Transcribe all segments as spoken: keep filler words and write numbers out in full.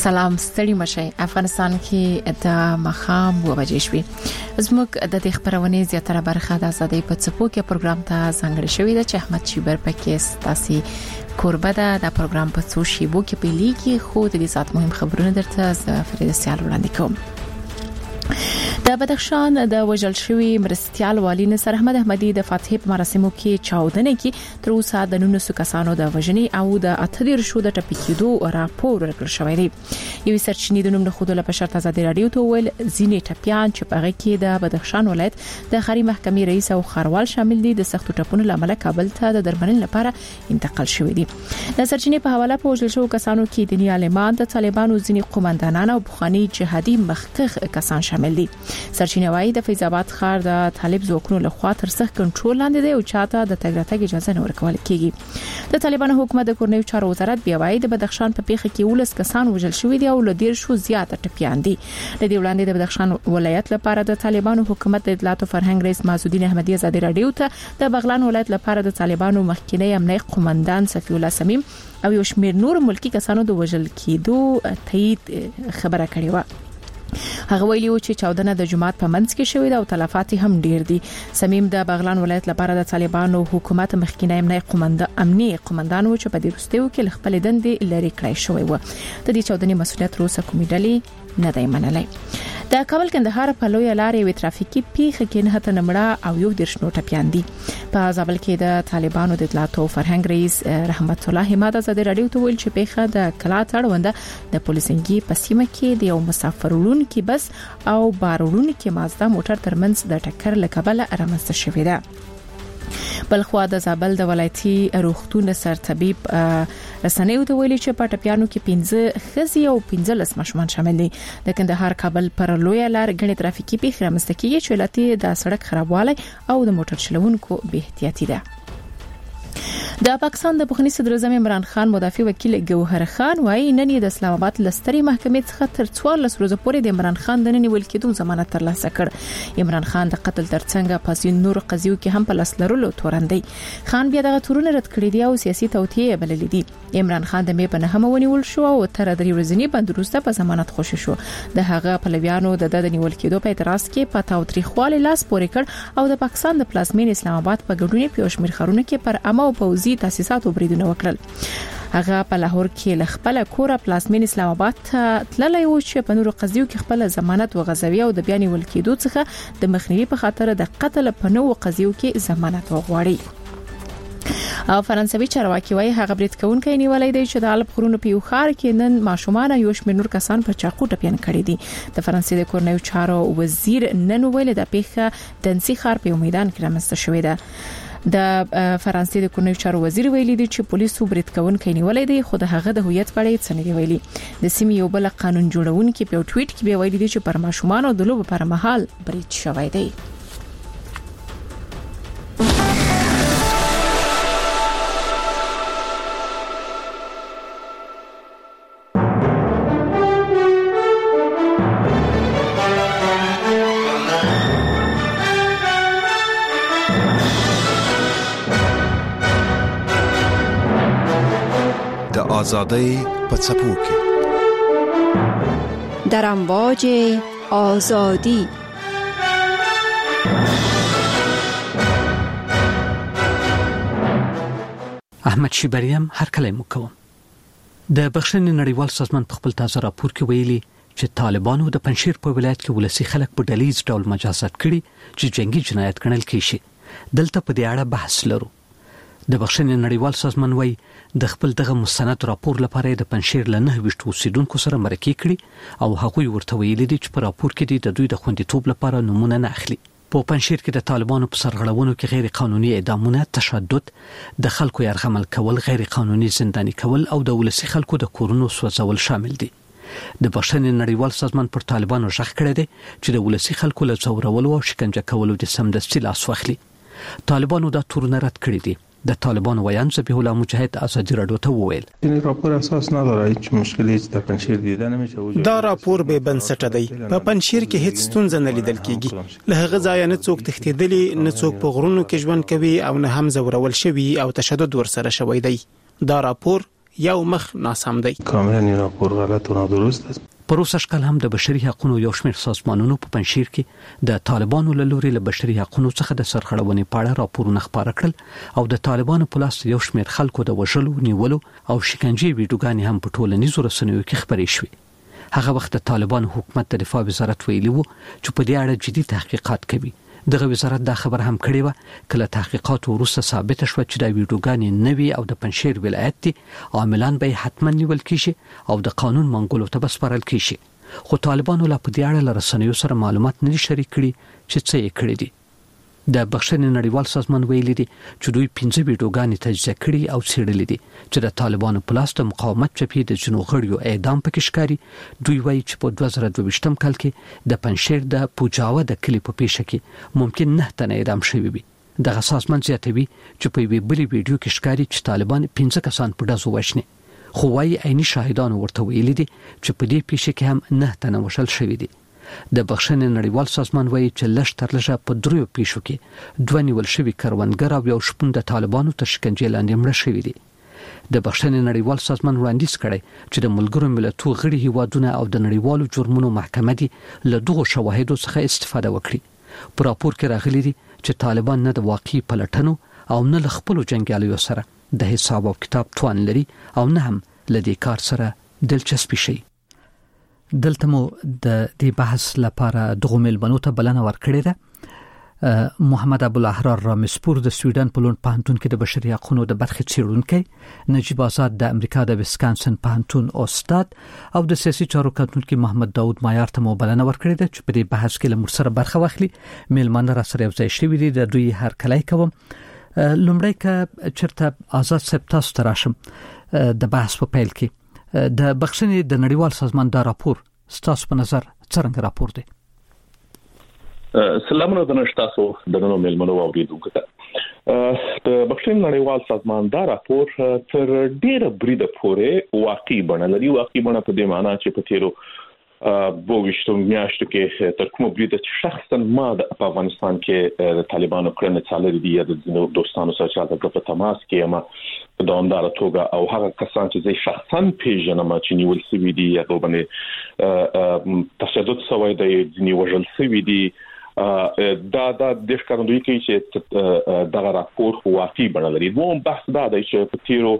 سلام ستړي مشي. افغانستان کې د مخام و بجې شوي. زموږ د دې خبرونه زیاتره برخه د ازادۍ په څپو کې پروګرام ته ځانګړې شوې ده چې احمد شیبر پکې ستاسي کوربه ده. د پروګرام په څو شیبو کې پیلېږي، خو د دې سات مهم خبرونه درته ز فرید سیال وړاندې کوم. د بدخشان د وژل شوی مرستيال والی نصر احمد احمدي د فاتحه په مراسمو کې چاودنه کې تر اوسه د نونسو کسانو د وژنې او د اتدیر شو د ټپي کېدو راپور ورکړل شوی دی. یو سرچینې د نوم نه خوده په شرط ازادي رادیو ته ویل ځینې ټپيان چې په هغه کې د بدخشان ولایت د خاري محکمې رئیس او خروال شامل دي د سختو ټپونو لامل کابل ته د درملنې لپاره انتقال شوی دي. د سرچینې په حواله په وژل شو کسانو کې دیني عالمان، د طالبانو ځینې قومندانان او بخاني جهادي مخکخ کسان شامل دي. سرچینه وايي د فیض آباد ښار د طالب ځواکونو لخوا تر سخت کنټرول لاندې دی او چاته د تګ راتګ اجازه نه ورکول کیږي. د طالبانو حکومت د کورنیو چارو وزارت بیا وايي د بدخشان په پیښه کې ولس کسان وژل شوی دي او لدیر شو زیاته ټپيان دي. د دې وړاندې د بدخشان ولایت لپاره د طالبانو حکومت د اطلاعات او فرهنګ رئیس معزالدین احمدي ازادي رادیو ته د بغلان ولایت لپاره د طالبانو مخکینی امنیت قومندان صفی الله سمیم او یو شمېر نور ملکی کسانو د وژل کېدو تایید خبره کړې و. هغه ویلي و چې چاودنه د جماعت په منځ کې شوې ده او تلفات هم ډیر دي. سمیم د بغلان ولایت لپاره د طالبانو حکومت مخکینی امنیت قومندان امنی قومندان و چې په دې وروستیو کې خپل دندې لري کړی شوی و. د دې چاودنې مسؤلیت روسه کومې ډلې نه دی منلای. د کابل کندهار په لوی لارې وی ترافیکي پیښه کې نه هته نمړه او یو درش نو ټپيان دي. په زابل کې د طالبانو د اطلاعات او فرهنګ رئیس رحمت الله حماد ازادي رادیو ته ویل چې پیښه د کلات اړونده د پولیسنګي په سیمه کې د یو مسافرون کې بس او بارون کې مازدا موټر ترمنځ د ټکر لکبل رامنځته شوې ده. بلخوا د زابل د ولایتي روغتون سرطبيب رسنیو ته ویلي چې په ټپيانو کې پنځه خزي او پنځه لس ماشومان شامل دي. د کندهار کابل پر لوی لار غني ترافیکي پیښه رامنځته کیږي چې لته د سړک خرابوالی او د موټر چلوونکو بے احتیاطي ده. د پاکستان د پخوانی صدر اعظم عمران خان مدافع وکیل ګوهر خان وايي نن د اسلام آباد لستري محکمې څخه تر څوارلس ورځې پورې د عمران خان د نن نیول کېدو ضمانت ترلاسه کړ. عمران خان د قتل ترڅنګ په نور قضیو کې هم په لاس لرلو تورندي. خان بیا دغه تورونه رد کړی دی او سیاسي توطئه بللې دي. عمران خان د مې په نهمه ونیول شو او تر درې ورځې بندروسته په ضمانت خوشی شو. د هغه پلویانو د د نیول کېدو په اعتراض کې په تاوتریخوالي لاس پورې کړ او د پاکستان د پلازمین اسلام آباد په ګډون په شمیر خارونه کې پر امه او پوزي تاسیسات وبریدونه وکړل. هغه په لاهور کې لخپل کور پلازمین اسلام آباد ته تللی و چې په نورو قضیو کې خپل ضمانت وغځوي او د بیان ولکېدو څخه د مخنیوي په خاطر د قتل په نوو قضیو کې ضمانت وغواړي. او فرانسوي چارواکي وايي هغه برید کوونکی نیولای دی چې د الپ غرونو په یو ښار کې نن ماشومان یو شمېر نور کسان په چاقو ټپيان کړي دي. د فرانسې د کورنیو چارو وزیر نن ویل د پیښه دنسي ښار په میدان کې رامنځته شوې ده. د فرانسې د کورنیو چارو وزیر ویلي دی چې پولیسو برید کوونکی نیولای دی خو د هغه د هویت په اړه څه نه دی ویلي. د سیمې یو بل قانون جوړونکي په ټویټ کې به ویلي دی چې پر ماشومان او د لوبو پر مهال برید شوی دی. آزادی په څپو کې در امواج آزادی. احمد شیبریم هر کله مو کوم. د بخښنې نړیوال سازمان په خپل تازه راپور کې ویلي چې طالبانو د پنځشیر په ولایت کې ولسی خلک په ډلیز ډول مجازات کړي چې جنگي جنایت ګڼل کیږي. دلته په دې اړه بحث لرو. د بخښنې نړیوال سازمان وايي د خپل دغه مستند راپور لپاره د پنځشیر له نه وشت اوسیدونکو سره مرکه کړي او هغه ورته ویلي دي چې په راپور کې د دوی د خوندیتوب لپاره نمونه نه اخلي. په پنځشیر کې د طالبانو په سرغړونو کې غیر قانوني اعدامونه، تشدد، د خلکو يرغمل کول، غیر قانوني زنداني کول او د ولسی خلکو د کورونو سوځول شامل دي. د بخښنې نړیوال سازمان پر طالبانو ژغ کړی دی چې د ولسی خلکو له ځورولو او شکنجه کولو د سمدستي لاس واخلي. طالبانو دا تورونه رد کړی دي. د طالبان ویان ذبیح الله مجاهد ازادي رادیو ته وویل این راپور اساس نداره، هیچ مشکلی هیچ در پنځشیر دیده نمیشه. دا راپور به بنسټه دی. په پنځشیر کې هیڅ ستونزه نه لیدل کیږي. له هغه ځای نه څوک تښتیدلی، نه څوک په غرونو کې ژوند کوي او نه هم زورول شوی او تشدد ورسره شوی دی. دا راپور یو مخ ناسم دی. کاملا این راپور غلط و نادرست است. پروسه شکل هم د بشري حقوقو یو شمېر سازمانونو په پنځیر کې د طالبانو له لوري له بشري حقوقو څخه د سرغړونې په اړه راپورونه خپاره کړل او د طالبانو په لاس یو شمېر خلکو د وژلو، نیولو او شکنجې ویډیوګانې هم په ټولنیزو رسنیو کې خپرې شوې. هغه وخت د طالبانو حکومت د دفاع وزارت ویلي وو چې په دې اړه جدي تحقیقات کوي. دغه وزارت دا خبر هم کړی و کله تحقیقات وروسته ثابت شو چې دا ویډیوګانې نوي او د پنځیر ولایت دي، عاملان به حتما نیول کیږي او د قانون منګولو ته بسپارل کیږي. خو طالبانو لا په دې اړه له رسنیو سره معلومات نه شریک کړي چې څه یې کړی دي. د بخښنې نړیوال سازمان ویلي دي چې دوی پنځه ویډیوګانې تجزیه کړي او څېړلې دي چې د طالبانو په لاس د مقاومت جبهې د ځینو غړیو اعدام پکې ښکاري. دوی وایي چې په دوه زره دوه ویشتم کال کې د پنځیر د پوجاوه د کلي په پیښه کې ممکن نه تنه اعدام شوي وي. دغه سازمان زیاتوي چې په یوې بلې ویډیو کې ښکاري چې طالبان پنځه کسان په ډزو وژني. خو وايي عیني شاهدان ورته ویلي دي چې په دې پیښه کې هم نه تنه وشل شوي دي. د بخښنې نړیوال سازمان وایي چې لږ تر لږه په دریو پیښو کې دوه نیول شوي کروندګر او یو شپون د طالبانو تر شکنجې لاندې مړه شوي دي. د بخښنې نړیوال سازمان وړاندیز کړی چې د ملګرو ملتونو غړي هیوادونه او د نړیوالو جرمونو محکمه دي له دغو شواهدو څخه استفاده وکړي. په راپور کې راغلي دي چې طالبان نه د واقعي پلټنو او نه له خپلو جنګیالیو سره د حساب او کتاب توان لري او نه هم له دې کار سره دلچسپي شي. دلته مو د دې بحث لپاره دغه ملبنو ته بلنه ورکړې ده. محمد ابوالاحرار رامسپور د سویډن په لوند پوهنتون کې د بشري حقوقو د برخې څېړونکی، نجیب آزاد د امریکا د ویسکانسن پوهنتون استاد او د سیاسي چارو کارکونکي محمد داود مایار ته مو بلنه ورکړې ده چې په دې بحث کې له موږ سره برخه واخلي. ملمنه را سره یو ځای شوي دي، د دوی هرکلی کوم. لومړی که چېرته آزاد صاحب تاسو ته راشم د بحث په پیل کې د بخښنې د نړیوال سازمان دا راپور ستاسو په نظر څنګه راپور دی؟ سلامونه د نشتاسو د ننو ملمنو اوریدونکو ته. د بخښنې نړیوال سازمان دا راپور تر ډیره بریده پورې واقعي بڼه لري. واقعي بڼه په دې معنی چې په تیرو بوغشتو میاشتو کې تر کومه بریده چې شخصا ما د افغانستان کې د طالبانو کړنې څارلې دي یا د دوستانو سره چې په تماس کې ما په دوامدار توګه او هغه کسان چې زه شخصا پیژنم چې نیول شوي دي یا باندې تشدد شوی دی، نیول شوي دي، دا دا د ښکارندوی کوي چې دغه راپور واقعي بڼه لري. دوم بحث دا دی چې په تیرو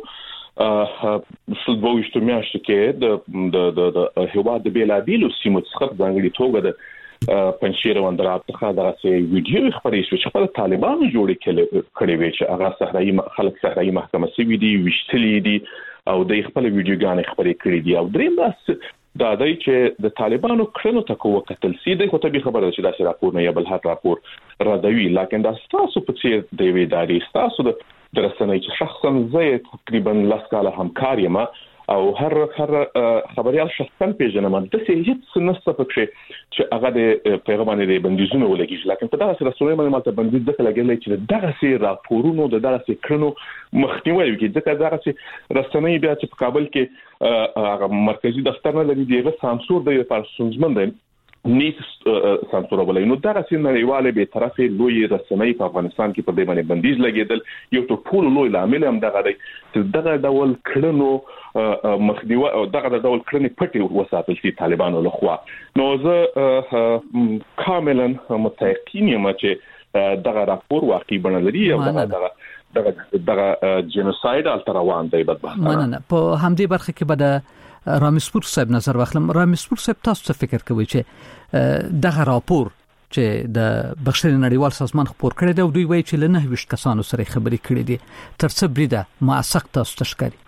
سلبوشتو میاشتو کې د د د هیواد د بیلابیلو سیمو څخه ځانګړي توګه د پنځیر وندرات څخه دغه ویډیو خبرې شوې چې خپل طالبانو جوړې کړې وي چې هغه صحرایي خلک صحرایي محکمه سوي دي، وشتلې دي او د خپل ویډیوګانې خبرې کړې دي. او دریم بس دا دی چې د طالبانو کړنو ته کوو قتل سي د خو ته خبره چې دا راپور نه یا بل هر راپور راځوي، لکه دا تاسو په څیر د وی داري تاسو د درسنۍ چې شخصا زه تقریبا لاس کاله همکار یم او هر هر خبريال شخصا پیژنم د څه هیڅ نسته پکې چې هغه د پیغام نه بندیزونه ولګي، لکه په دغه سره سره مالته بندیز د لګلې چې دغه سي راپورونو د دغه سي کړنو مخنیوي وکړي. ځکه دغه سي رسنۍ بیا چې په کابل کې هغه مرکزی دفتر نه لري دغه سانسور د پرسونزمن دی نیت سانسورولای. نو دغه سي نړیواله به طرفه لوی رسنۍ په افغانستان کې په دې باندې بندیز لګیدل یو ټول ټول لوی عامل هم دغه دی چې دغه ډول کړنو مخنیوي او دغه ډول کړنې پټي وساتل شي طالبانو لخوا. نو زه کاملا متأکد یم چې دغه راپور واقعي بڼه لري او دغه دغه دغه جنوساید التروان دی بدبختانه. مننه. په همدې برخه کې به رامسپور صاحب نظر واخلم. رامسپور صاحب تاسو څه فکر کوئ چې دغه راپور چې د بخښنې نړیوال سازمان خپور کړی دی او دوی وایي چې له نه ویشت کسانو سره خبرې کړې دي، تر څه بریده موثق تاسو ته ښکاري؟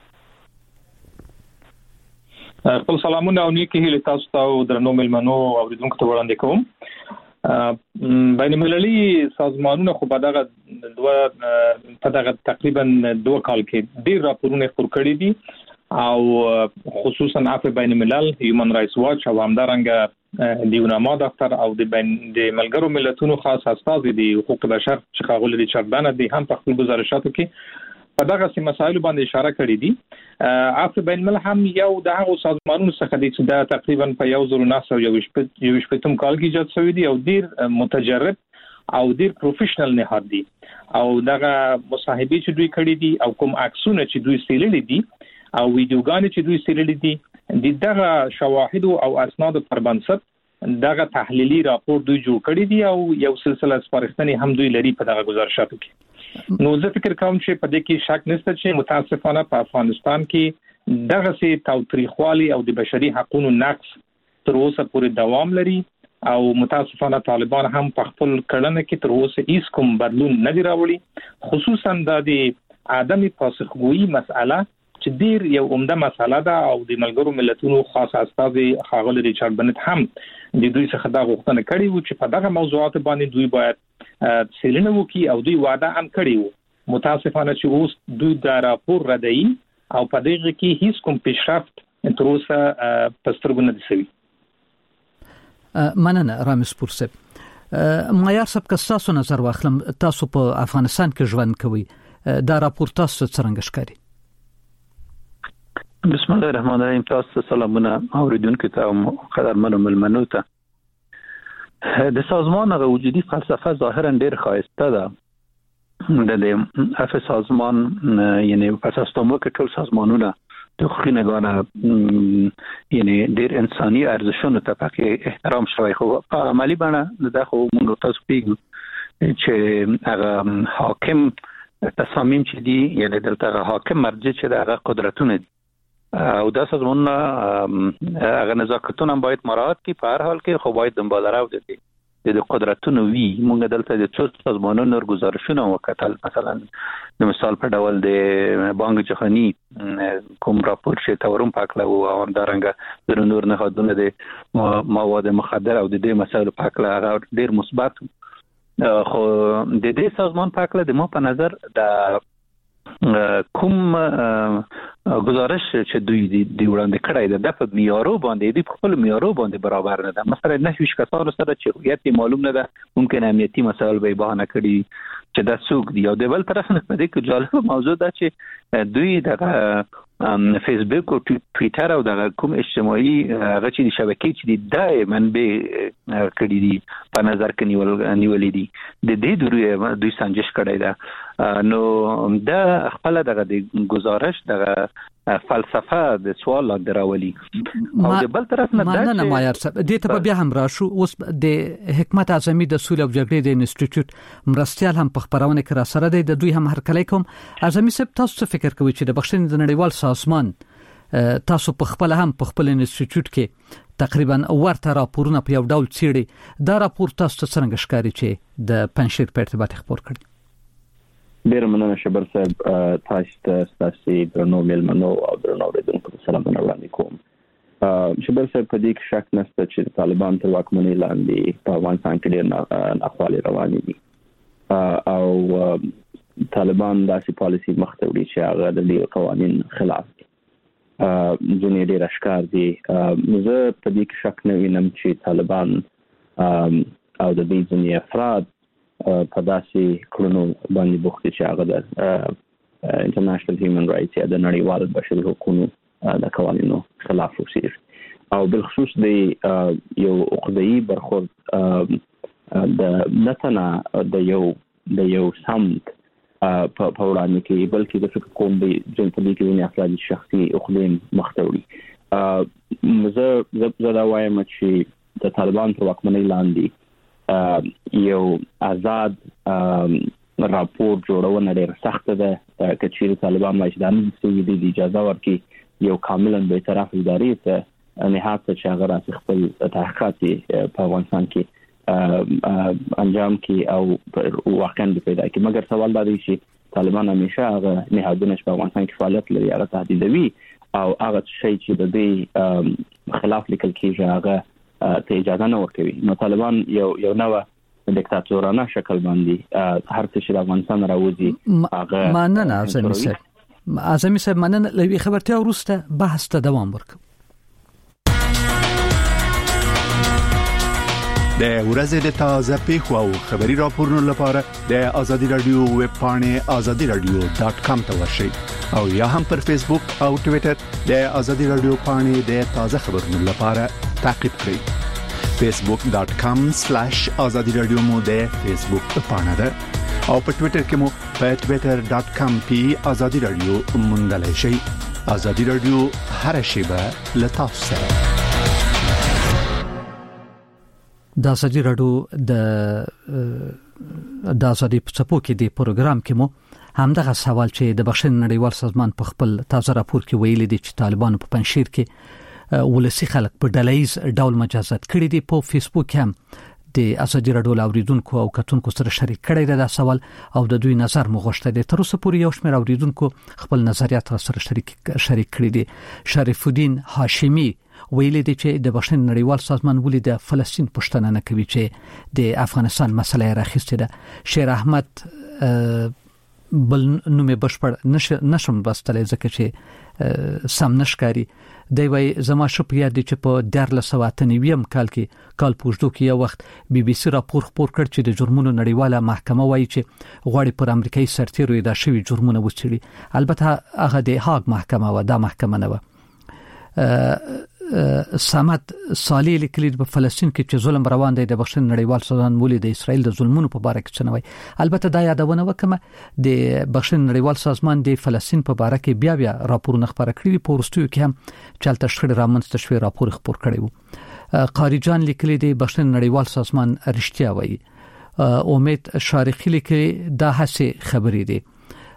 خپل سلامونه او نیکی هیله تاسو ته او درنو ملمنو اوریدونکو ته وړاندې کوم. بین المللي سازمانونه خو په دغه دوه په دغه تقریبا دوه کال کې ډیر راپورونه خپور کړي دي او خصوصا عفو بین الملل، هیومن رائټس واچ او همدارنګه د یوناما دفتر او د بین د ملګرو ملتونو خاص استاد دي حقوق بشر چې خاغل دي چردانه دي هم په خپل گزارشاتو کې په دغه سي مسایلو باندې اشاره کړې دي. عفو بین الملل هم یو د هغو سازمانونو څخه دي چې دا تقریبا په یو زر نه سو یو شپږم کال کې ایجاد شوی دي او ډیر متجرب او ډیر پروفیشنل نهاد دي او دغه مصاحبې چې دوی کړې دي او کوم عکسونه چې دوی سیللې دي او ویډیوګانې چې دوی سیرلې دي د دغه شواهد او اسناد پر بنسټ دغه تحلیلي راپور دوی جوړ کړی دی او یو سلسله سپارښتنې هم دوی لري په دغه گزارشاتو کې. نو زه فکر کوم چې په دې کې شک نشته چې متاسفانه په افغانستان کې دغه سي تاوتریخوالي او د بشري حقوقو نقض تر اوسه پورې دوام لري او متاسفانه طالبان هم په خپل کړنه کې تر اوسه هیڅ کوم بدلون نه دی راوړي، خصوصا د عدم پاسخګویي مسأله چې ډیر یو عمده مسله ده او د ملګرو ملتونو خاص استاد خاغل ریچارډ بنت هم د دوی څخه دا غوښتنه کړې و چې په دغه موضوعات باندې دوی باید څېړنه وکړي او دوی وعده هم کړې و. متاسفانه چې اوس دوی دا راپور ردی او په دغه کې هیڅ کوم پیشرفت تر اوسه په سترګو نه دي شوی. مننه رامز پورسب. معیار صاحب که تاسو نظر واخلم، تاسو په افغانستان کې ژوند کوئ، دا راپور تاسو څنګه ښکاري؟ بسم الله الرحمن الرحیم. تاسو سلامونه اوریدونکو ته او قدرمنو ملمنو ته. د سازمان غو وجودي فلسفه ظاهرا ډیر خاصه ده. د دې سازمان یعنی په اساس کې ټول سازمانونه د خلینګانه یعنی ډیر انساني ارزښتونو ته پکې احترام شوی، خو په عملی باندې دا خو موږ تاسو پیګو چې هغه حاکم تصامیم چې دي یعنی دلته حاکم مرجع چې دغه قدرتونه دي او دا سازمانونه هغه نزاکتونه باید مراعات کړي په هر حال کې، خو باید مبادره وکړي د قدرتونو وی. موږ دلته د څو سازمانونو نور گزارشونه وکړل، مثلا د مثال په ډول د بانک جهانی کوم راپور چې تورم پاکله او همدارنګه د نور نهادونو د مواد مخدر او د دې مسایلو پاکله ډیر مثبت، خو د دې سازمان پاکله د ما په نظر د کوم گزارش چې دوی دی وړاندې کړی ده د په معیارو باندې دی په خپل معیارو باندې برابر نه ده. مثلا نه هیڅ کسانو سره چې هویت معلوم نه ده، ممکن امنیتي مسایل به بهانه کړي چې دا څوک دی. او د بل طرف نه پدې کې جالب موضوع ده چې دوی د فیسبوک او ټوئیټر او د کوم اجتماعي هغه چې شبکې چې دی دایماً به کړي دي په نظر کې نیول نیولې دي د دې دوی دوی سنجش کړی ده. نو دا خپل دغه د گزارش دغه فلسفه د سوال دراولي او د بل طرف نه دا نه معیار صاحب دې ته بیا هم راشو. اوس د حکمت اعظمي د سولې او جګړې د انسټیټیوټ مرستيال هم په خبرونه کې را سره دی، د دوی هم هر کله کوم. اعظمي صاحب تاسو څه فکر کوئ چې د بخښنې د نړیوال سازمان تاسو په خپل هم په خپل انسټیټیوټ کې تقریبا ورته راپورونه په یو ډول څېړي، دا راپور تاسو څنګه ښکاري چې د پنځشیر په ارتباط خبر کړی؟ ډیر مننه شبر صاحب، تاسو ته تاسو درنو ملمنو او درنو اوریدونکو ته سلامونه وړاندې کوم. شبر صاحب په دې کې شک نشته چې طالبان تر واکمنۍ لاندې په افغانستان کې ډېر ناخوالې روانې دي او طالبان داسې پالیسي مخته وړي چې هغه د دې قوانین خلاف دي. ځینې ډېر اشکار دي. زه په دې کې شک نه وینم چې طالبان او د دې ځینې افراد په داسې کړنو باندې بوخت چې هغه د انټرنیشنل هیومن رائټس یا د نړیوال بشري حقوقو د قوانینو خلاف وسیږي او بالخصوص د یو عقده‌ای برخورد د نتنه د یو د یو سمت په وړاندې کې بلکې د فکر کوم د جنتلي کې نه افراد شخصي عقدې مختوري. زه زه دا وایم چې د طالبان پر واکمنۍ لاندې یو آزاد راپور جوړونه ډېر سخت ده. کچېرې طالبان مجدان د اجازه ورکړي یو کاملا به طرف ادارې ته نهایت چې هغه راځي خپل تحقیقات په افغانستان کې انجام کې او واقعا پیدا کړي. مګر سوال دا دی چې طالبان همیشه هغه نهادونه په افغانستان کې فعالیت لري هغه تهدیدوي او هغه شی چې د دې خلاف لیکل کېږي هغه ته اجازه نه ورکوي. نو طالبان یو یو نوع دیکتاتورانه شکل باندې هر څه چې د افغانستان راوځي هغه مننه. اعظمي صاحب اعظمي صاحب مننه. لوي خبرتیا وروسته بحث ته دوام ورکړو. د ورځې د تازه پیښو او خبري راپورونو لپاره د آزادي رادیو ویب پاڼه آزادي رادیو ډاٹ کام ته ورشئ او یا هم پر فیسبوک او ټوئیټر د آزادي رادیو پاڼه د تازه خبرونو لپاره تعقیب کړئ. facebook dot com slash azadi radio مو د فیسبوک پاڼه ده او په ټوئیټر کې مو په twitter dot com پی آزادي رادیو موندلای شئ ازادي رادیو هر شیبه لطاف سره. د ازادي رادیو د د ازادي په چپو کې د پروګرام کې مو همدغه سوال چې د بخښنې نړیوال سازمان په خپل تازه راپور کې ویلي دي چې طالبانو په پنځشیر کې ولسی خلک په ډلهیز ډول مجازات کړي دي. په فیسبوک هم د ازادي رادیو اوریدونکو او کتونکو سره شریک کړي دا سوال او د دوی نظر مو غوښته دي. تر اوسه پورې یو شمېر اوریدونکو خپل نظریات سره شریک شریک کړي دي. شریف الدین هاشمی ویلي دي چې د بخښنې نړیوال سازمان ولې د فلسطین پښتنه نه کوي چې د افغانستان مسله راخسته ده. شیر احمد بل نومه بشپړ نشم بستلای ځکه چې سم نشکاري دی وای زما شپ یاد دي چې په دیارلس سوه اته نوي کال کې کال پوښتو کې یو وخت بي بي سي راپور خبر کړ چې د جرمونو نړیواله محکمه وایي چې غواړي پر امریکایي سرتیرو ادا شوی جرمونه وڅېړي. البته هغه د هاګ محکمه و، دا محکمه نه و. سمت صالح لیکلي په فلسطین کې چې ظلم روان دی د بخښنې نړیوال سازمان ولې د اسرائیل د ظلمونو په اړه کې چنوي. البته دا یادونه وکمه د بخښنې نړیوال سازمان د فلسطین په اړه کې بیا بیا راپورونه خبره کړی په ورستیو کې هم چلته شخړې رامنځته شوې راپور خبر کړی وو. قاری جان لیکلي د بخښنې نړیوال سازمان رښتیا وایي. امید شارخی لیکلي دا هڅه خبرې دي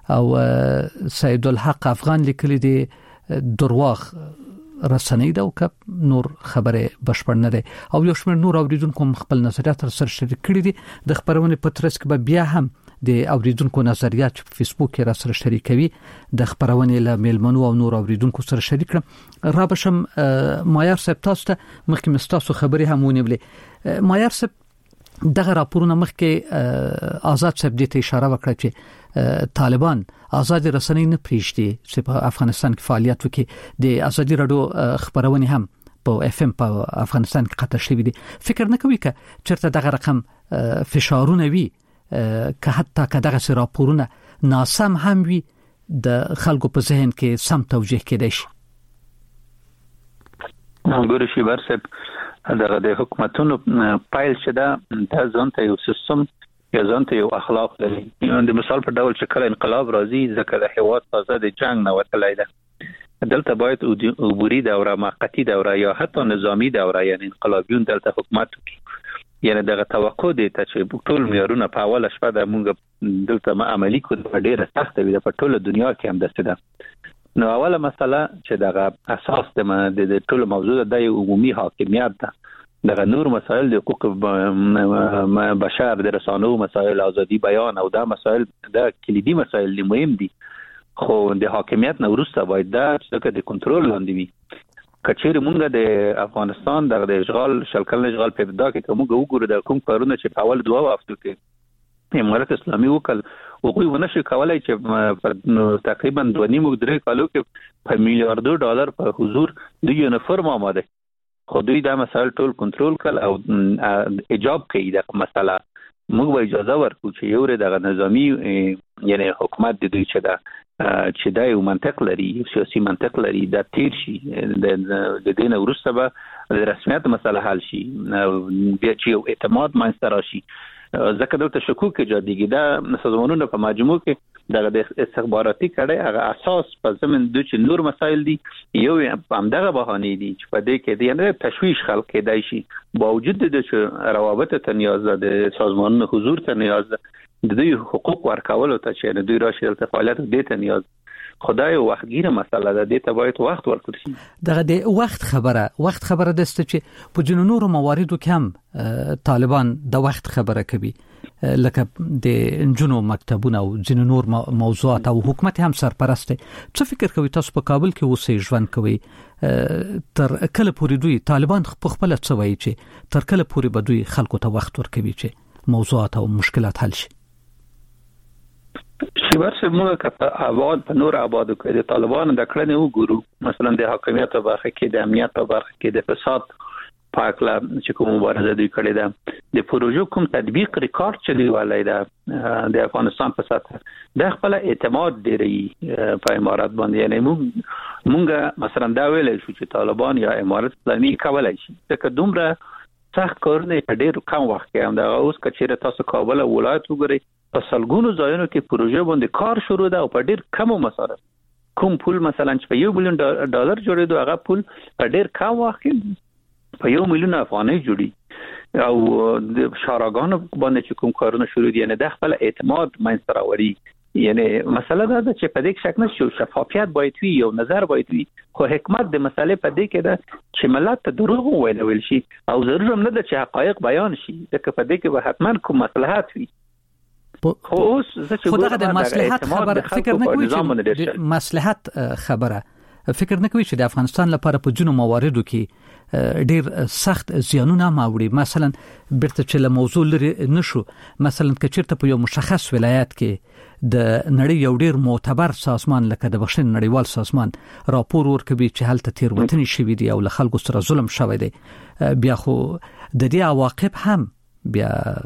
او سید الحق افغان لیکلي دي درواغ رسنۍ دا او کپ نور خبره بشپړ نه ده او یو شمېر نور اوریدونکو خپل نظریات سره شریک کړي دي. د خبرونه په ترڅ کې بیا هم د اوریدونکو نظریات په فیسبوک کې را سره شریکوي. د خبرونه له میلمنو او نور اوریدونکو سره شریک کړم. را بشم مایار صاحب تاسو ته مخکې مستاسو خبري هم ونیولې. مایار صاحب دغه راپورونه مخکې آزاد صاحب دې ته اشاره وکړه چې طالبان آزاد رسنۍ نه پریږدي چې په افغانستان کې فعالیت وکړي. د ازادي رادیو خبرونه هم په اف ام په افغانستان کې قطع شوی دي. فکر نه کوي چې چرته دغه رقم فشارونه وي که حتی که دغه راپورونه ناسم هم وي د خلکو په ذهن کې سم توجیه کېدای شي. ګورې شي برسب دغه د حکومتونو پایل چې دا د ځانته یو سیستم یا ځانته یو اخلاق لري. د مثال په ډول چې کله انقلاب راځي ځکه د هیواد تازه د جنگ نه وتلای ده دلته باید عبوري دوره موقتی دوره یا حتی نظامی دوره یعنی انقلابیون دلته حکومت کوي. یعنی دغه توقع دی چې ټول معیارونه په اوله شپه د موږ دلته عملی کړو ډیره سخته وي په ټوله دنیا کې هم دسته ده. نو اوله مسله چې دغه اساس د ټول موضوع د عمومي حاکمیت ده. دغه نور مسائل د حقوق بشر د رسانو مسائل ازادي بیان او دا مسائل د کلیدي مسائل دي مهم دي خو د حاکمیت نه ورسته باید دا چې د کنټرول لاندې وي. کچېر مونږ د افغانستان د اشغال شلکل اشغال په ابتدا کې کومه وګورو د کوم کارونه چې په اول دوه هفتو کې امارات اسلامي وکړ او کوی ونه شي کولای چې تقریبا دوه نیم درې کالو کې په میلیارډ ډالر په حضور د یونیفورم آماده خو دوی دا مسائل ټول کنټرول کړ او ایجاب کوي د مسله. موږ به اجازه ورکو چې یو دغه نظامی یعنی حکومت د دوی چې دا چې دا یو منطق لري سیاسي منطق لري دا تیر شي د دین ورسته به د رسمیت مسله حل شي بیا چې یو اعتماد منځته راشي. ځکه دلته شکوک ایجادېږي. دا سازمانونه په مجموع کې دغه د استخباراتي کړه هغه اساس په زمين د چې نور مسایل دي یو هم دغه بهانه دي چې په دې کې دی نه تشویش خلق کېدای شي باوجود د چې روابط ته نیاز ده د سازمانونو حضور ته نیاز ده د دوی حقوق ورکول ته چې دوی راشي د فعالیت دې ته نیاز خدای وختګیره مسله ده دې ته باید وخت ورکړي شي. دغه د وخت خبره وخت خبره ده چې په جنونو مواردو کې هم طالبان د وخت خبره کوي لکه د انجونو مکتبونه او ځینو نور موضوعات او حکومت هم سرپرست. څه فکر کوي تاسو په کابل کې اوسئ ژوند کوي تر کله پورې دوی طالبان په خپل څه وایي چې تر کله پورې به دوی خلکو ته وخت ورکوي چې موضوعات او مشکلات حل شي؟ چې ورسره موږ په آباد په نور آبادو کې د طالبانو د کړنې وګورو مثلا د حاکمیت په برخه کې د امنیت په برخه کې د فساد پاکلا چې کوم مبارزه دوی کړې ده د پروژو کوم تطبیق ریکارډ چې دی ولای ده د افغانستان په سطح د خپل اعتماد ډیری په امارات باندې یعنی موږ موږ مثلا دا ویل شو چې طالبان یا امارات اسلامي کولای شي چې دومره سخت کارونه په ډیر کم وخت کې هم دا اوس کچېره تاسو کابل ولایت وګورئ په سلګونو ځایونو کې پروژه باندې کار شروع ده او په ډیر کم مصارف کوم پول مثلا چې په یو میلیون ډالر جوړېدو هغه پول په ډېر کم وخت کې په یو میلیون افغانۍ جوړي او د شاراګانو باندې چې کوم کارونه شروع دي یعنی د خپل اعتماد منځته راوړي. یعنی مسله دا ده چې په دې کې شک نشته شفافیت باید وي او نظر باید وي خو حکمت د مسلې په دې کې ده چې ملت ته دروغ وویل شي او ضرور هم نه ده چې حقایق بیان شي ځکه په دې کې به حتما کوم مصلحت وي. خو اوس خو دغه د مصلحت خبره فکر نه کوي چې مصلحت خبره فکر نه کوي چې د افغانستان لپاره په جنو مواردو کې ډیر سخت زیانونه ماوړي. مثلا برته چې له موضوع لري نشو مثلا کچرته په یو مشخص ولایت کې د نړۍ یو ډیر معتبر سازمان لکه د بخښنې نړیوال سازمان راپور ورکوي چې هلته تیروتنې شوې دي او له خلکو سره ظلم شوی دی بیا خو د دې عواقب هم بیا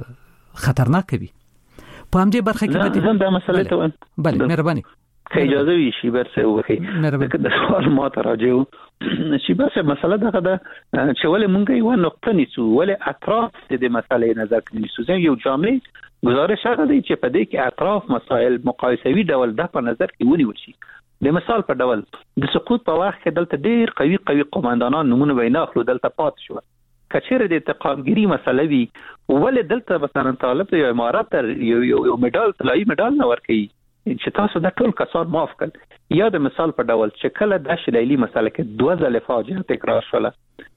خطرناک وي. په همدې برخه کې به د مسلې ته بله مهرباني که اجازه وي شي برسه وخی د سوال ما ته راځو شي برسه مسله دغه ده چې ولې مونږ یو نقطه نیسو ولې اطراف د مسلې نظر کې نیسو زم یو جامع گزارش هغه دی چې په دې کې اطراف مسائل مقایسوي ډول د په نظر کې ونیول شي. د مثال په ډول د سقوط په وخت کې دلته ډیر قوي قوي قوماندانان نمونه ویناخلو دلته پات شو کچېره د انتقامګری مسله وی ولې دلته مثلا طالب یو امارات یو یو میډال طلایی میډال نه ورکړي چې تاسو د ټول کسان معاف کړ. یا د مثال په ډول چې کله د شلیلی مسله کې دوه ځله فاجعه تکرار شوه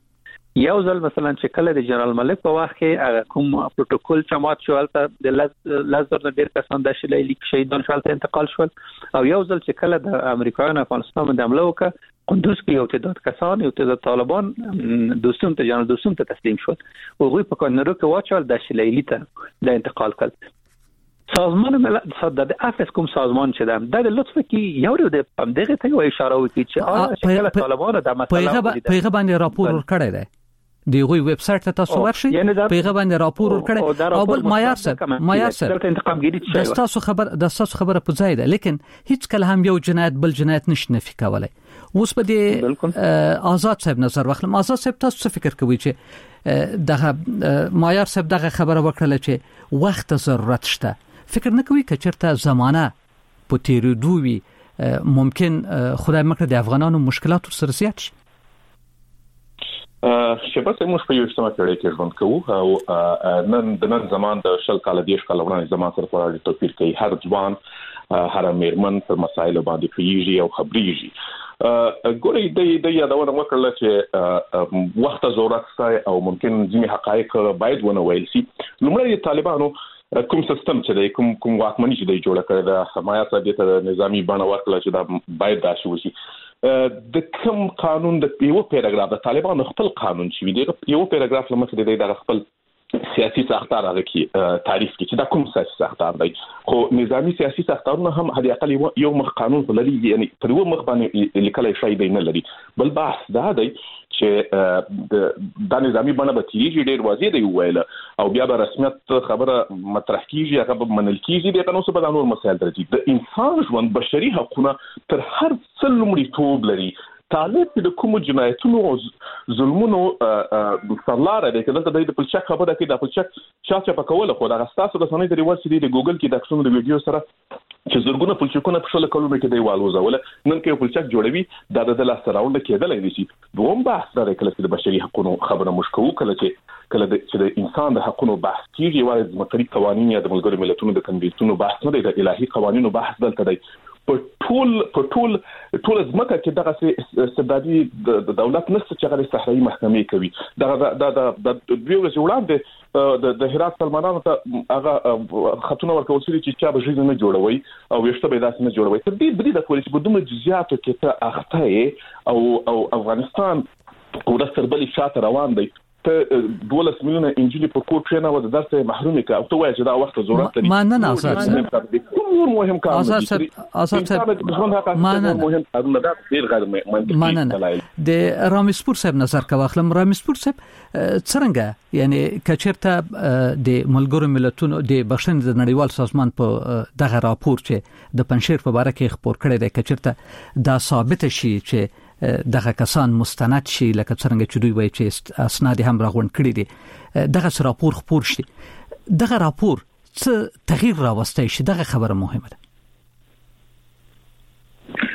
یو ځل مثلا چې کله د جنرال ملک په وخت کې هغه کوم پروتوکول چمات شو البته د لازر نه ډیر کسان د شلیلی شهیدان شول ته انتقال شول او یو ځل چې کله د امریکایانو افغانستان باندې حمله وکړه قندوز کې یو تعداد کسان یو تعداد طالبان دوستون ته جنرال دوستون ته تسلیم شول او غوی په کانرو کې واچول د شلیلی ته د انتقال کړ. سازمان ملل د افس کوم سازمان چې د لطف کې یو د دغه ته یو اشاره وکړي چې شکل طالبان د مسله پیغه باندې راپور ورکړی دی دی غوی ویب سټ ته تاسو ورشي پیغه باندې راپور ورکړی او بل معیار سره معیار سره د تاسو خبر د تاسو خبره په ځای ده لیکن هیڅ کله هم یو جنایت بل جنایت نشي نفي کولای. اوس په دې آزاد صاحب نظر واخلم. آزاد صاحب تاسو څه فکر کوئ چې دغه معیار صاحب دغه خبره وکړه چې وخت ضرورت شته فکر نه کوي کچرته زمانہ په تیریدو وي ممکن خدای مکړه د افغانانو مشکلات سره زیات شي؟ شپه چې موږ په یو سمه کې کې ژوند کوو او نن د نن زمان د شل کال دیش کال وړاندې زمان سره په توپیر کوي هر ځوان هر میرمن پر مسایل باندې پیږي او خبريږي. ګورې د د یادونه وکړل چې وخت ضرورت شته او ممکن ځینې حقایق باید ونه ویل شي. لومړی طالبانو کوم سیستم چې د کوم کوم واکمنۍ چې د جوړ کړی د حمایت ثابت د نظامی بڼه ورکړل چې دا باید داسې وشي. د کوم قانون د یو پیراګراف د طالبانو خپل قانون چې دی یو پیراګراف لمخې د د خپل سیاسي ساختار هغه کې تعریف کې چې دا کوم سیاسي ساختار دی خو نظامی سیاسي ساختارونه هم هدي اقل یو مخ قانون لري یعنی پر یو مخ باندې لیکل شوی دی نه لري بل بحث دا دی چې د نظامی باندې به تیږي ډیر واضح دی ویل او بیا به رسمیت خبره مطرح کیږي هغه به منل کیږي د قانون څخه نور مسایل درځي. د انسان ژوند بشري حقوقونه تر هر څه لومړی توب لري. طالب د کوم جنایتونو او ظلمونو سرلاره ده کله د پلچک خبره کې د پلچک چاچا په کوله خو د تاسو د سنې د ریورس دی د ګوګل کې د اکسونو د ویډیو سره چې زرګونه پلچکونه په شل کلونو کې دی والوزول نن کې پلچک جوړوي د د لاس راوند کېدل نه شي. دوم بحث دا کله چې د بشري حقوقو خبره مشکو کله چې کله چې د انسان د حقوقو بحث کیږي وایي د مختلف قوانینو یا د ملګرو ملتونو د کنوینسیونو بحث نه دی د الهي قوانینو بحث دلته دی. په ټول په ټول ټول ځمکه کې دغه استبدادي د دولت نشته چې هغه صحرایي محکمې کوي. دا د د د دوی وړاندې د هرات سلمانانو ته هغه خطونه ورکول شي چې چا به ژوند نه جوړوي او وشته به داسې نه جوړوي. تر دې بری د کولی چې په دومره جزئیاتو کې ته اخته او او افغانستان ورسره بلی شاته روان دی ته دولس میلیونه انجیل په کوټ نه و د درس محروم کا او ته وایې چې دا وخت ضرورت دی. ما نه نه آزاد مهم کار آزاد صاحب آزاد صاحب ما نه مهم کارونه دا ډیر غیر منطقي د رامیسپور صاحب نظر کا واخلم. رامیسپور صاحب څنګه یعنی کچرته د ملګرو ملتونو د بخښنې د نړیوال سازمان په دغه راپور چې د پنځیر په اړه کې خبر کړی دی کچرته دا ثابت شي چې دغه کسان مستند شي لکه څنګه چې دوی وایي چې اسناد هم راغونډ کړي دي دغه راپور خپور شي دغه راپور څه تغییر راوستي شي دغه خبره مهمه ده.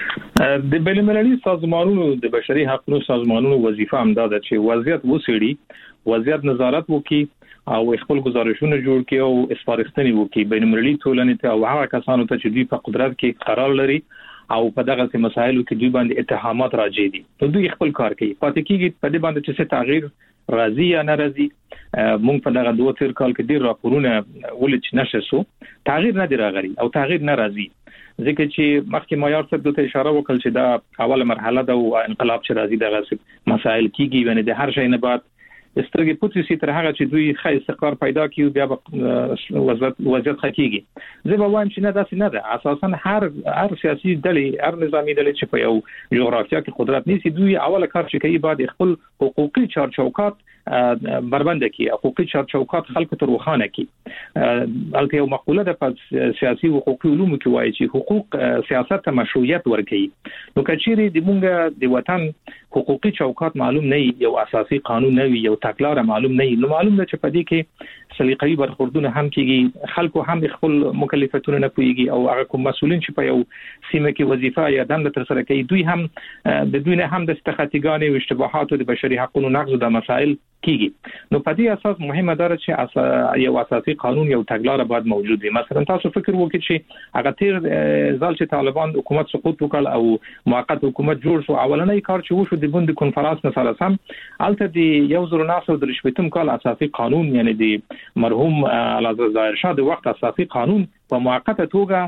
د بین‌المللي سازمانونو د بشري حقوقو سازمانونو وظیفه هم ده چې وضعیت وڅېړي، وضعیت نظارت وکړي او خپل گزارشونه جوړ کړي او اسپارښتنې وکړي بین‌المللي ټولنې ته او هغه کسانو ته چې دوی په قدرت کې قرار لري او په دغه مسایلو کې دوی باندې اتهامات راځي دي. نو دوی خپل کار کوي. پاتې کېږي په دې باندې چې تغییر راځي یا نه راځي. مونږ په دغه دوه تیر کال کې ډیر راپورونه ولې نشه سو تغییر نه دی راغلی او تغییر نه راځي. ځکه چې مخکې معیار څه د اشاره وکړل چې دا اوله مرحله ده او انقلاب چې راځي دغه مسائل کیږي یعنی د هر شي نه بعد استرګې پوتې سي تر هغه چې دوی ښه استقرار پیدا کړي بیا وضعیت وضعیت خکېږي. زه به وایم چې نه داسې نه ده. اساسا هر هر سیاسي ډلې هر نظامی ډلې چې په یو جغرافیا کې قدرت نیسي دوی اوله کار چې کوي بعد خپل حقوقي چارچوکات بربنده کی، حقوقي چارچوکات خلکو ته روښانه کی. البته یو مقوله ده په سیاسي حقوقي علومو کې وایي چې حقوق سیاست ته مشروعیت ورکوي. نو کچېری د مونږه د وطن حقوقي چوکات معلوم نه یو اساسي قانون نه یو تکلار معلوم نه نو معلوم ده چې په دې کې سلیقې برخوردونه هم کیږي، خلکو هم خپل مکلفیتونه نه پويږي او هغه کوم مسولین چې په یو سیمه کې وظیفه یا دنده تر سره کوي دوی هم د دوی نه هم د استخاتګانې او اشتباهات د بشري حقوقو نقض د مسائل کیږي. نو په دې اساس مهمه ده چې یو اساسي قانون یو تګلارې باید موجود وي. مثلا تاسو فکر وکړئ چې هغه تیر ځل چې طالبان حکومت سقوط وکړ او موقت حکومت جوړ شو اولنۍ کار چې وشو د بند کنفرانس مثلا سم الته د یو زر نه سوه درې کال اساسي قانون یعنی د مرحوم علازه ظاهر شاه د وخت اساسي قانون په موقته